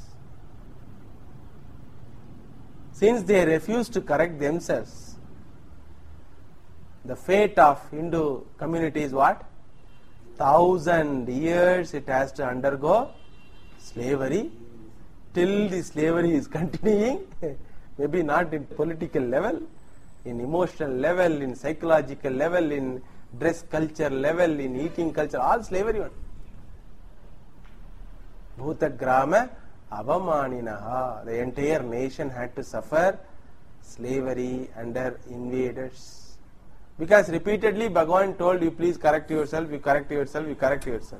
Since they refuse to correct themselves, the fate of Hindu community is what? Thousand years it has to undergo slavery. Till the slavery is continuing, maybe not in political level, in emotional level, in psychological level, in dress culture level, in eating culture, all slavery one. Bhutagrama avamaninaha. The entire nation had to suffer slavery under invaders. Because repeatedly Bhagavan told you, please correct yourself, you correct yourself, you correct yourself.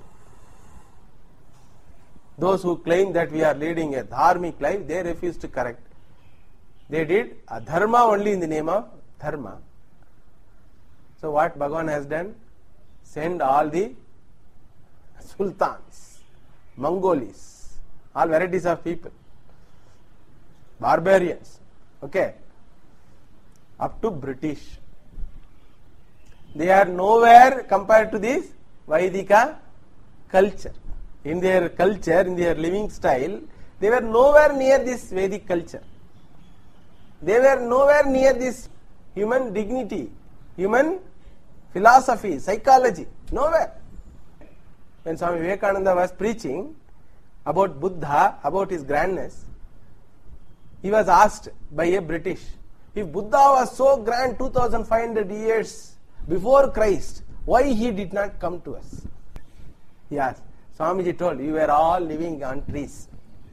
Those who claim that we are leading a dharmic life, they refuse to correct. They did adharma only in the name of dharma. So what Bhagavan has done? Send all the sultans, Mongolis, all varieties of people, barbarians, okay, up to British. They are nowhere compared to this Vaidika culture. In their culture, in their living style, they were nowhere near this Vedic culture. They were nowhere near this human dignity, human philosophy, psychology, nowhere. When Swami Vivekananda was preaching about Buddha, about his grandness, he was asked by a British, if Buddha was so grand two thousand five hundred years before Christ, why he did not come to us? He asked. Swamiji told, you were all living on trees.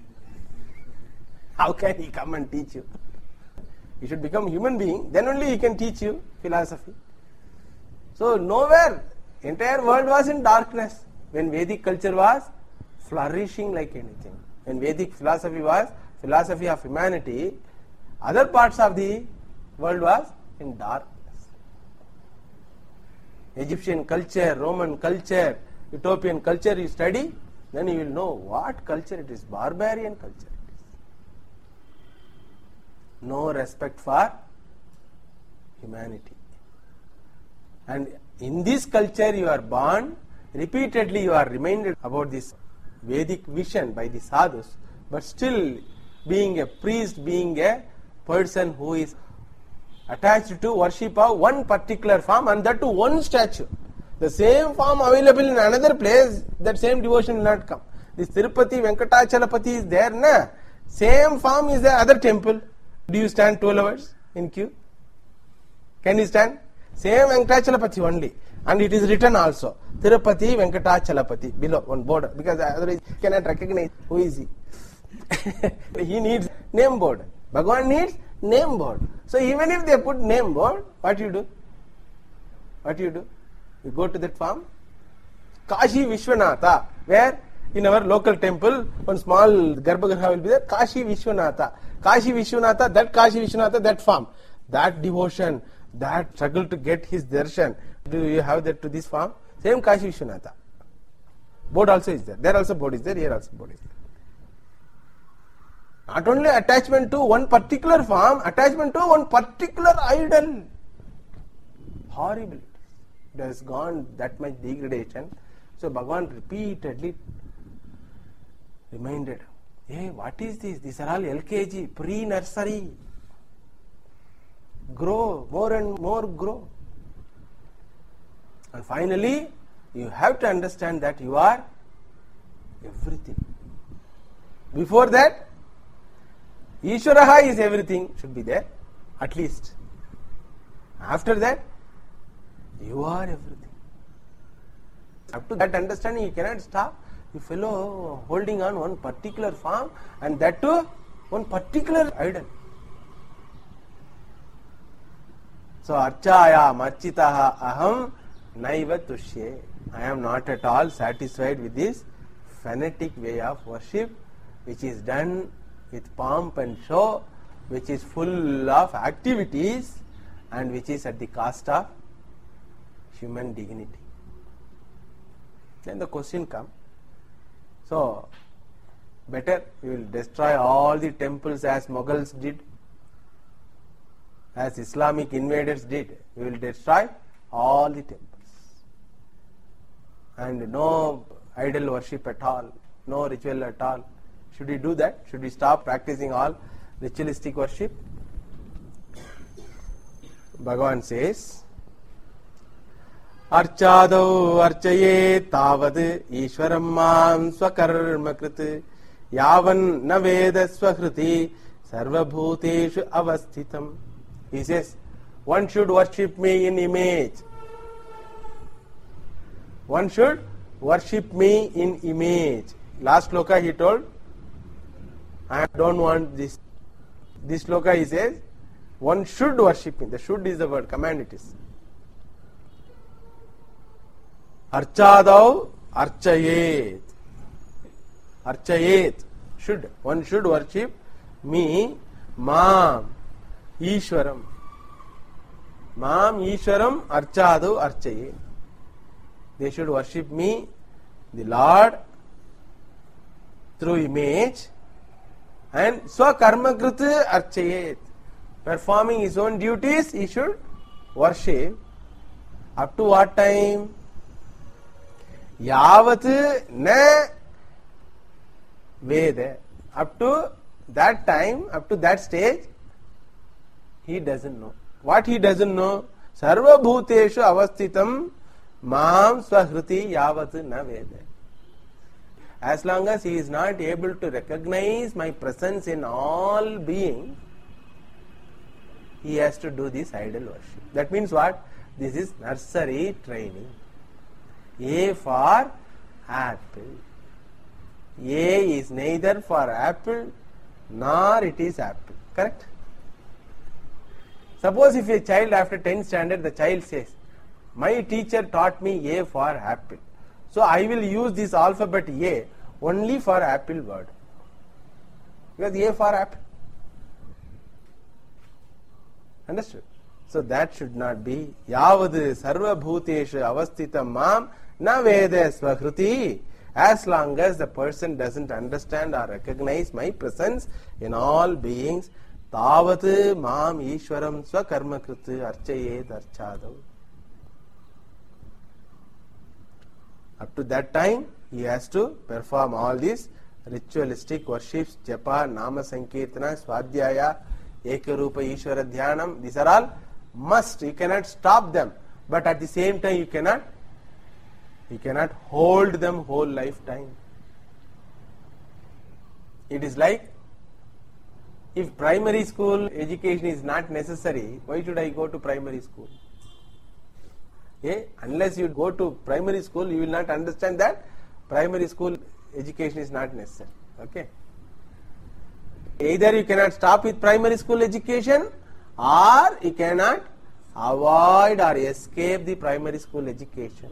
How can he come and teach you? You should become human being, then only he can teach you philosophy. So nowhere, entire world was in darkness when Vedic culture was flourishing like anything. When Vedic philosophy was philosophy of humanity, other parts of the world was in darkness. Egyptian culture, Roman culture, Utopian culture you study, then you will know what culture it is, barbarian culture it is. No respect for humanity. And in this culture you are born, repeatedly you are reminded about this Vedic vision by the sadhus, but still being a priest, being a person who is attached to worship of one particular form, and that to one statue. The same form available in another place, that same devotion will not come. This Tirupati Venkatachalapati is there, na? Same form is the other temple. Do you stand twelve hours in queue? Can you stand? Same Venkatachalapati only. And it is written also, Tirupati Venkatachalapati, below one border, because otherwise you cannot recognize who is he. He needs name board. Bhagavan needs name board. So even if they put name board, what you do? What you do? You go to that farm, Kashi Vishwanatha, where in our local temple, one small Garbhagriha will be there, Kashi Vishwanatha. Kashi Vishwanatha, that Kashi Vishwanatha, that farm. That devotion, that struggle to get his darshan, do you have that to this farm? Same Kashi Vishwanatha. Board also is there. There also board is there, here also board is there. Not only attachment to one particular farm, attachment to one particular idol. Horrible. It has gone that much degradation. So Bhagavan repeatedly reminded, hey, what is this? These are all L K G, pre-nursery. Grow, more and more grow. And finally, you have to understand that you are everything. Before that, Ishvaraha is everything, should be there, at least. After that, you are everything. Up to that understanding, you cannot stop. You fellow holding on one particular form, and that too, one particular idol. So, archayam architaha aham naiva tushye. I am not at all satisfied with this fanatic way of worship, which is done with pomp and show, which is full of activities, and which is at the cost of human dignity. Then the question comes, so better we will destroy all the temples as Mughals did, as Islamic invaders did. We will destroy all the temples. And no idol worship at all, no ritual at all. Should we do that? Should we stop practicing all ritualistic worship? Bhagavan says, Archadau archaye tavad Ishwaram mam swakarma krit yavan naveda swahriti sarvabhuteshu avasthitam. He says, one should worship me in image. One should worship me in image. Last sloka he told, I don't want this. This sloka he says, one should worship me. The should is the word, command it is. Archadau archayet. Archayet. Should. One should worship me, Mam, Ishwaram. Mam, Ishwaram, Archadau archayet. They should worship me, the Lord, through image, and Swakarma Krita Archayet. Performing his own duties, he should worship. Up to what time? Yavat na Veda. Up to that time, up to that stage, he doesn't know. What he doesn't know? Sarva Bhuteshu Avasthitam Mam Swahriti Yavat na Veda. As long as he is not able to recognize my presence in all beings, he has to do this idol worship. That means what? This is nursery training. A for apple. A is neither for apple nor it is apple. Correct? Suppose if a child after tenth standard, the child says, my teacher taught me A for apple. So I will use this alphabet A only for apple word. Because A for apple. Understood? So that should not be. Yavad sarva bhuteshu avasthitam mam na veda swahriti. As long as the person doesn't understand or recognize my presence in all beings, tavat mam ishwaram swakarma kriti archayet archadav. Up to that time, he has to perform all these ritualistic worships, japa, nama sankirtana, swadhyaya, ekarupa ishwara dhyanam. These are all must. You cannot stop them, but at the same time you cannot you cannot hold them whole lifetime. It is like, if primary school education is not necessary, why should I go to primary school? Okay? Unless you go to primary school, you will not understand that primary school education is not necessary. Okay? Either you cannot stop with primary school education, or you cannot avoid or escape the primary school education.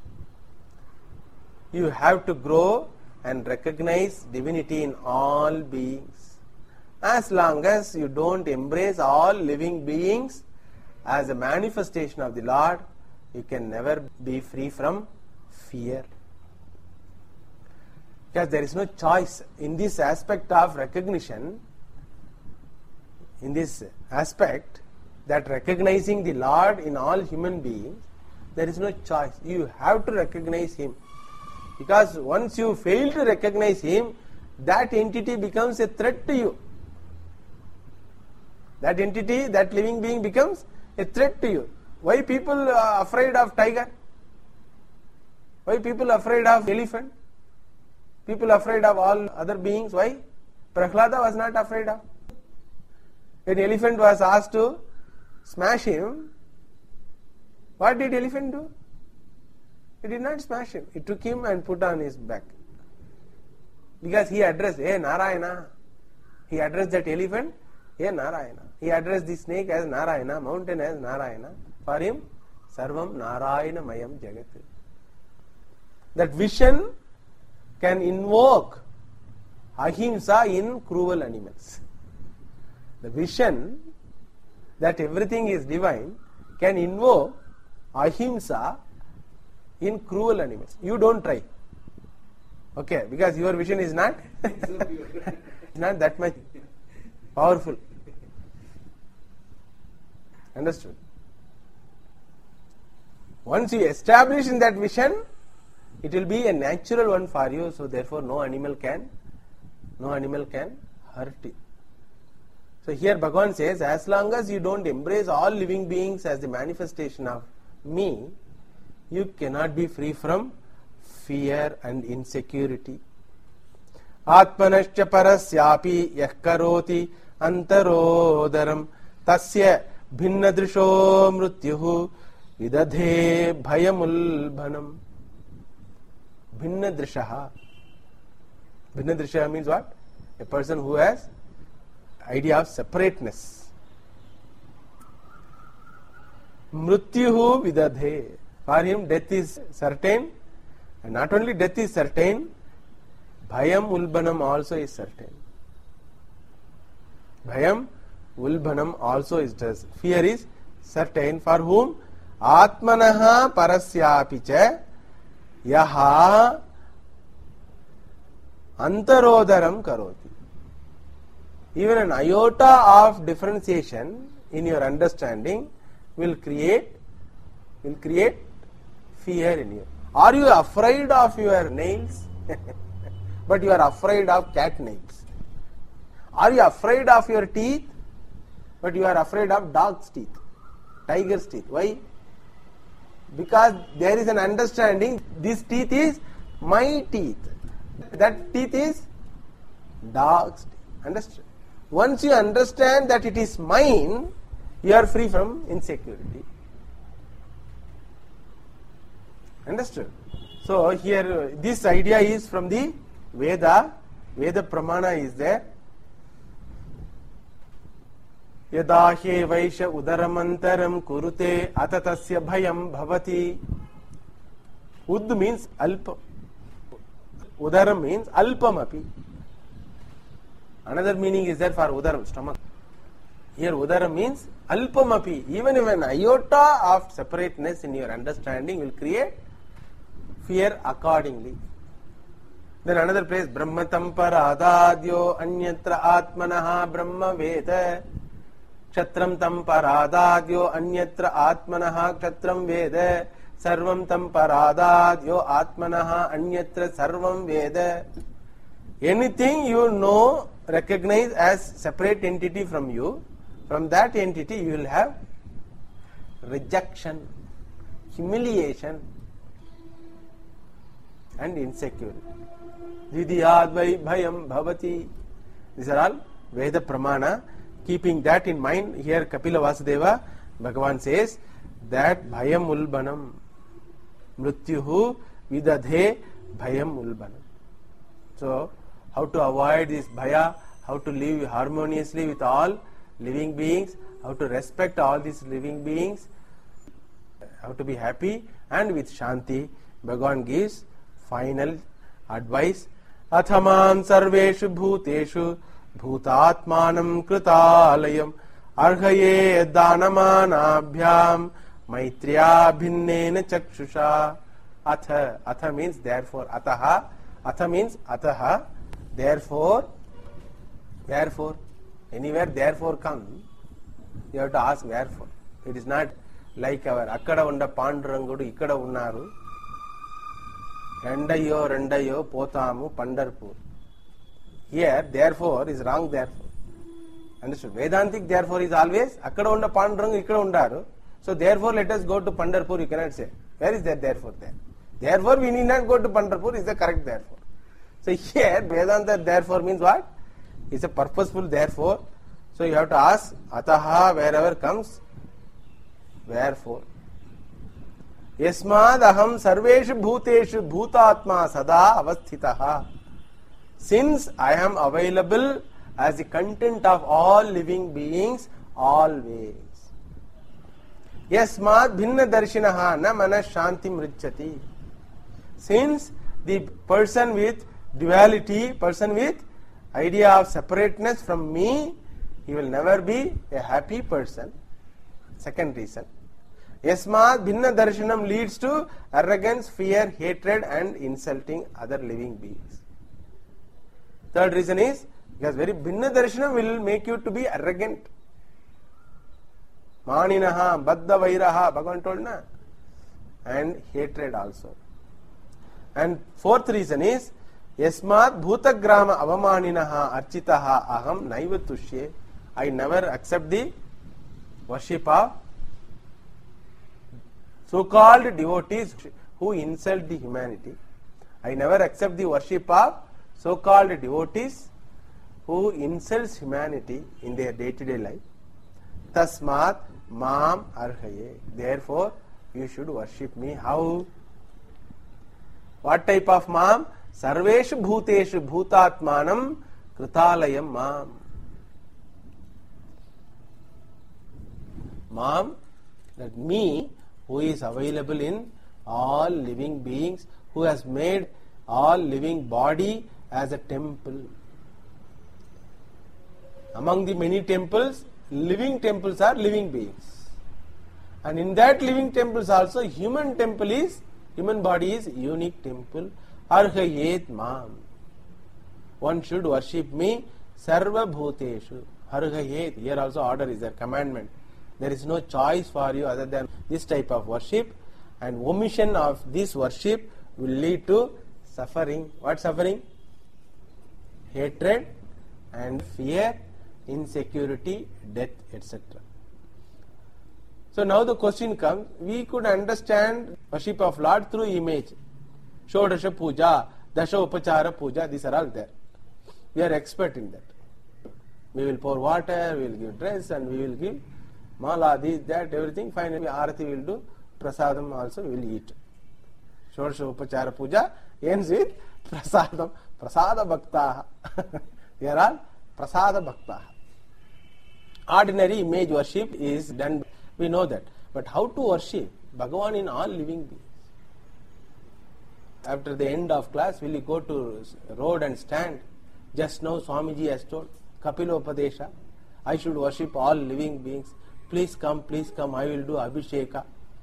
You have to grow and recognize divinity in all beings. As long as you don't embrace all living beings as a manifestation of the Lord, you can never be free from fear. Because there is no choice. In this aspect of recognition, in this aspect, that recognizing the Lord in all human beings, there is no choice. You have to recognize Him. Because once you fail to recognize Him, that entity becomes a threat to you. That entity, that living being becomes a threat to you. Why people are afraid of tiger? Why people are afraid of elephant? People are afraid of all other beings. Why? Prahlada was not afraid of. When elephant was asked to smash him, what did elephant do? He did not smash him. He took him and put on his back. Because he addressed, hey Narayana. He addressed that elephant, hey Narayana. He addressed the snake as Narayana, mountain as Narayana. For him, Sarvam Narayana Mayam Jagat. That vision can invoke ahimsa in cruel animals. The vision that everything is divine can invoke ahimsa in cruel animals. You don't try. Okay, because your vision is not not that much powerful. Understood? Once you establish in that vision, it will be a natural one for you, so therefore no animal can no animal can hurt it. So here Bhagavan says, as long as you don't embrace all living beings as the manifestation of me, you cannot be free from fear and insecurity. Atmanascha parasyapi yah karoti antarodaram tasya bhinnadrisho mrutyuhu vidadhe bhayamulbhanam. Bhinnadrishaha. Bhinnadrishaha means what? A person who has idea of separateness. Mrutyuhu vidadhe. For him death is certain, and not only death is certain, bhayam ulbanam also is certain. Bhayam ulbanam also is does. Fear is certain. For whom? Atmanaha parasyapi cha yaha antarodaram karoti. Even an iota of differentiation in your understanding will create will create fear in you. Are you afraid of your nails? But you are afraid of cat nails. Are you afraid of your teeth? But you are afraid of dog's teeth, tiger's teeth. Why? Because there is an understanding, this teeth is my teeth. That teeth is dog's teeth. Understand? Once you understand that it is mine, you are free from insecurity. Understood? So here this idea is from the Veda. Veda Pramana is there. Yada he vaisha udaramantaram kurute atatasya bhayam bhavati. Ud means alpa. Udaram means alpamapi. Another meaning is there for udaram, stomach. Here udaram means alpamapi. Even if an iota of separateness in your understanding will create fear accordingly. Then another place, Brahmatam paradadyo anyatra atmanaha brahma veda. Kshatram tam paradadyo anyatra atmanaha kshatram veda. Sarvam tam paradadyo atmanaha anyatra sarvam veda. Anything you know, recognize as separate entity from you, from that entity you will have rejection, humiliation and insecurity. Didiyadvai bhayam bhavati. These are all Veda Pramana. Keeping that in mind, here Kapila Vasudeva, Bhagavan says that bhayam ulbanam, mrutyuhu vidadhe bhayam ulbanam. So, how to avoid this bhaya, how to live harmoniously with all living beings, how to respect all these living beings, how to be happy and with Shanti. Bhagavan gives final advice. Athamam sarveshu bhuteshu bhutatmanam kritalayam arhaye danamanabhyam maitriya bhinnena chakshusha. Atha, atha means therefore. Ataha, atha means ataha, therefore, therefore. Anywhere therefore comes, you have to ask wherefore. It is not like our akkada unda pandurangudu ikkada unnaru. Rendayo rendayo potamu Pandarpur. Here therefore is wrong therefore. Understood? Vedantic therefore is always akkada unda pandurangu ikkada undaru. So therefore let us go to Pandarpur, you cannot say. Where is that therefore there? Therefore we need not go to Pandarpur is the correct therefore. So here Vedanta therefore means what? It's a purposeful therefore. So you have to ask ataha wherever comes wherefore. Yasmad aham sarveshu bhuteshu bhutatma sada avasthitaha. Since I am available as the content of all living beings always. Yasmad bhinna darshinaha na manas shantim richati. Since the person with duality, person with idea of separateness from me, he will never be a happy person. Second reason. Yasmat bhinna darshanam leads to arrogance, fear, hatred and insulting other living beings. Third reason is because very bhinna darshanam will make you to be arrogant. Maninaha, baddha vairaha, Bhagavan told na. And hatred also. And fourth reason is Yasmat bhutagrama avamaninaha architaha aham naiva tushye. I never accept the worship of so-called devotees who insult the humanity. I never accept the worship of so-called devotees who insults humanity in their day-to-day life. Tasmat mam arhaye. Therefore, you should worship me. How? What type of mam? Sarveshu bhuteshu bhutatmanam kritalayam mam. Mam, that me, who is available in all living beings, who has made all living body as a temple. Among the many temples, living temples are living beings. And in that living temples also, human temple is, human body is unique temple. Arhayet mam. One should worship me, sarva bhuteshu. Arhayet. Here also order is a commandment. There is no choice for you other than this type of worship, and omission of this worship will lead to suffering. What suffering? Hatred and fear, insecurity, death, et cetera. So now the question comes, we could understand worship of Lord through image. Shodasha puja, dasha upachara puja, these are all there. We are expert in that. We will pour water, we will give dress, and we will give mala, this, that, everything. Finally, arati will do. Prasadam also we will eat. Shodasha upachara puja ends with prasadam. Prasada bhaktaha. They are all prasada bhaktaha. Ordinary image worship is done. We know that. But how to worship Bhagavan in all living beings? After the end of class, will you go to road and stand? Just now Swamiji has told, Kapilopadesha, I should worship all living beings. Please come, please come, I will do Abhisheka.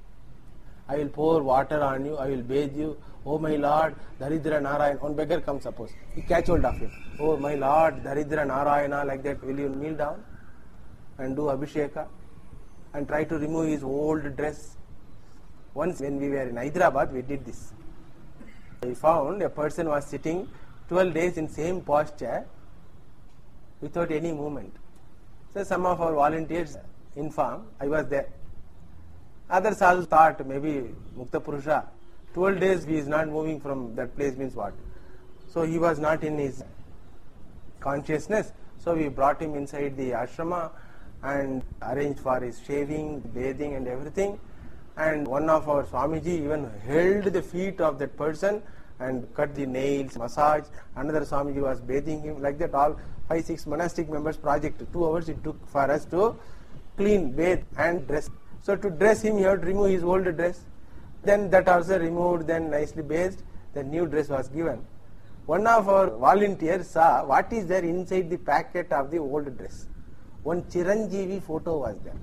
I will pour water on you, I will bathe you. Oh my Lord, Daridra Narayana. One beggar comes, suppose. He catch hold of him. Oh my Lord, Daridra Narayana, like that. Will you kneel down and do Abhisheka and try to remove his old dress? Once when we were in Hyderabad, we did this. We found a person was sitting twelve days in same posture without any movement. So some of our volunteers informed, I was there. Others also thought maybe Mukta Purusha, twelve days he is not moving from that place means what? So he was not in his consciousness. So we brought him inside the ashrama and arranged for his shaving, bathing and everything. And one of our Swamiji even held the feet of that person and cut the nails, massage. Another Swamiji was bathing him. Like that, all five, six monastic members project. Two hours it took for us to clean, bathe and dress. So to dress him, you have to remove his old dress. Then that also removed, then nicely bathed. The new dress was given. One of our volunteers saw what is there inside the packet of the old dress. One Chiranjeevi photo was there.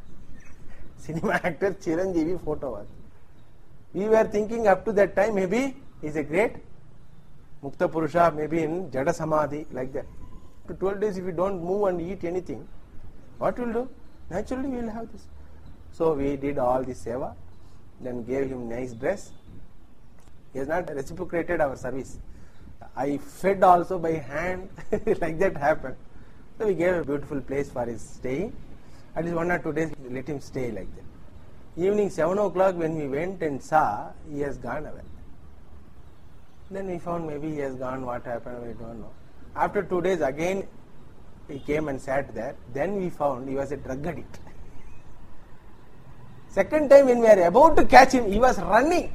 Cinema actor Chiranjeevi photo was. We were thinking up to that time maybe he is a great Mukta Purusha, maybe in Jada Samadhi, like that. To twelve days if we don't move and eat anything, what will do? Naturally we will have this. So we did all the seva, then gave him nice dress. He has not reciprocated our service. I fed also by hand, like that happened. So we gave a beautiful place for his staying. At least one or two days, let him stay like that. Evening seven o'clock when we went and saw, he has gone away. Then we found maybe he has gone, what happened, we don't know. After two days again, he came and sat there. Then we found he was a drug addict. Second time when we were about to catch him, he was running.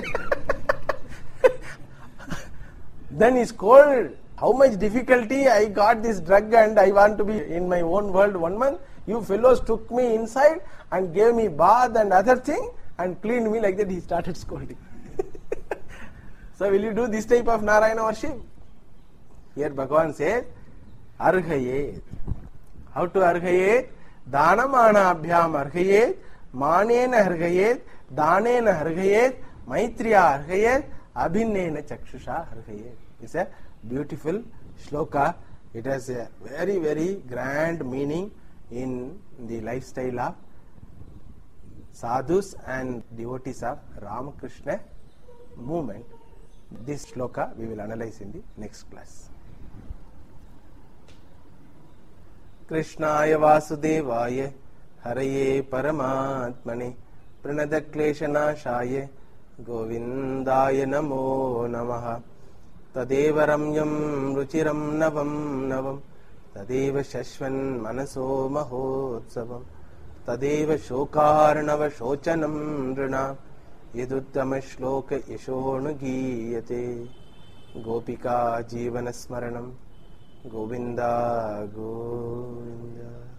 Then he scolded, how much difficulty I got this drug and I want to be in my own world one month. You fellows took me inside and gave me bath and other thing and cleaned me. Like that he started scolding. So will you do this type of Narayana worship? Here Bhagavan says, Arhayet. How to Arhayet? दानमानाभ्याम अर्हयेत मानेन अर्हयेत दानेन अर्हयेत मैत्र्या अर्हयेत अभिन्नेन चक्षुषा अर्हयेत. It's a beautiful shloka. It has a very very grand meaning in the lifestyle of sadhus and devotees of Ramakrishna movement. This shloka we will analyze in the next class. Krishnaya Vasudevaya Haraye Paramatmane Pranadakleshanashaya Govindaya Namo Namaha. Tadeva Ramyam Ruchiram Navam Navam Tadeva Shashvan Manaso Mahotsavam Tadeva Shokarnava Shochanam Nrina Yaduttama Shloka Yashonu Giyate Gopika Jivana Smaranam Govinda Govinda.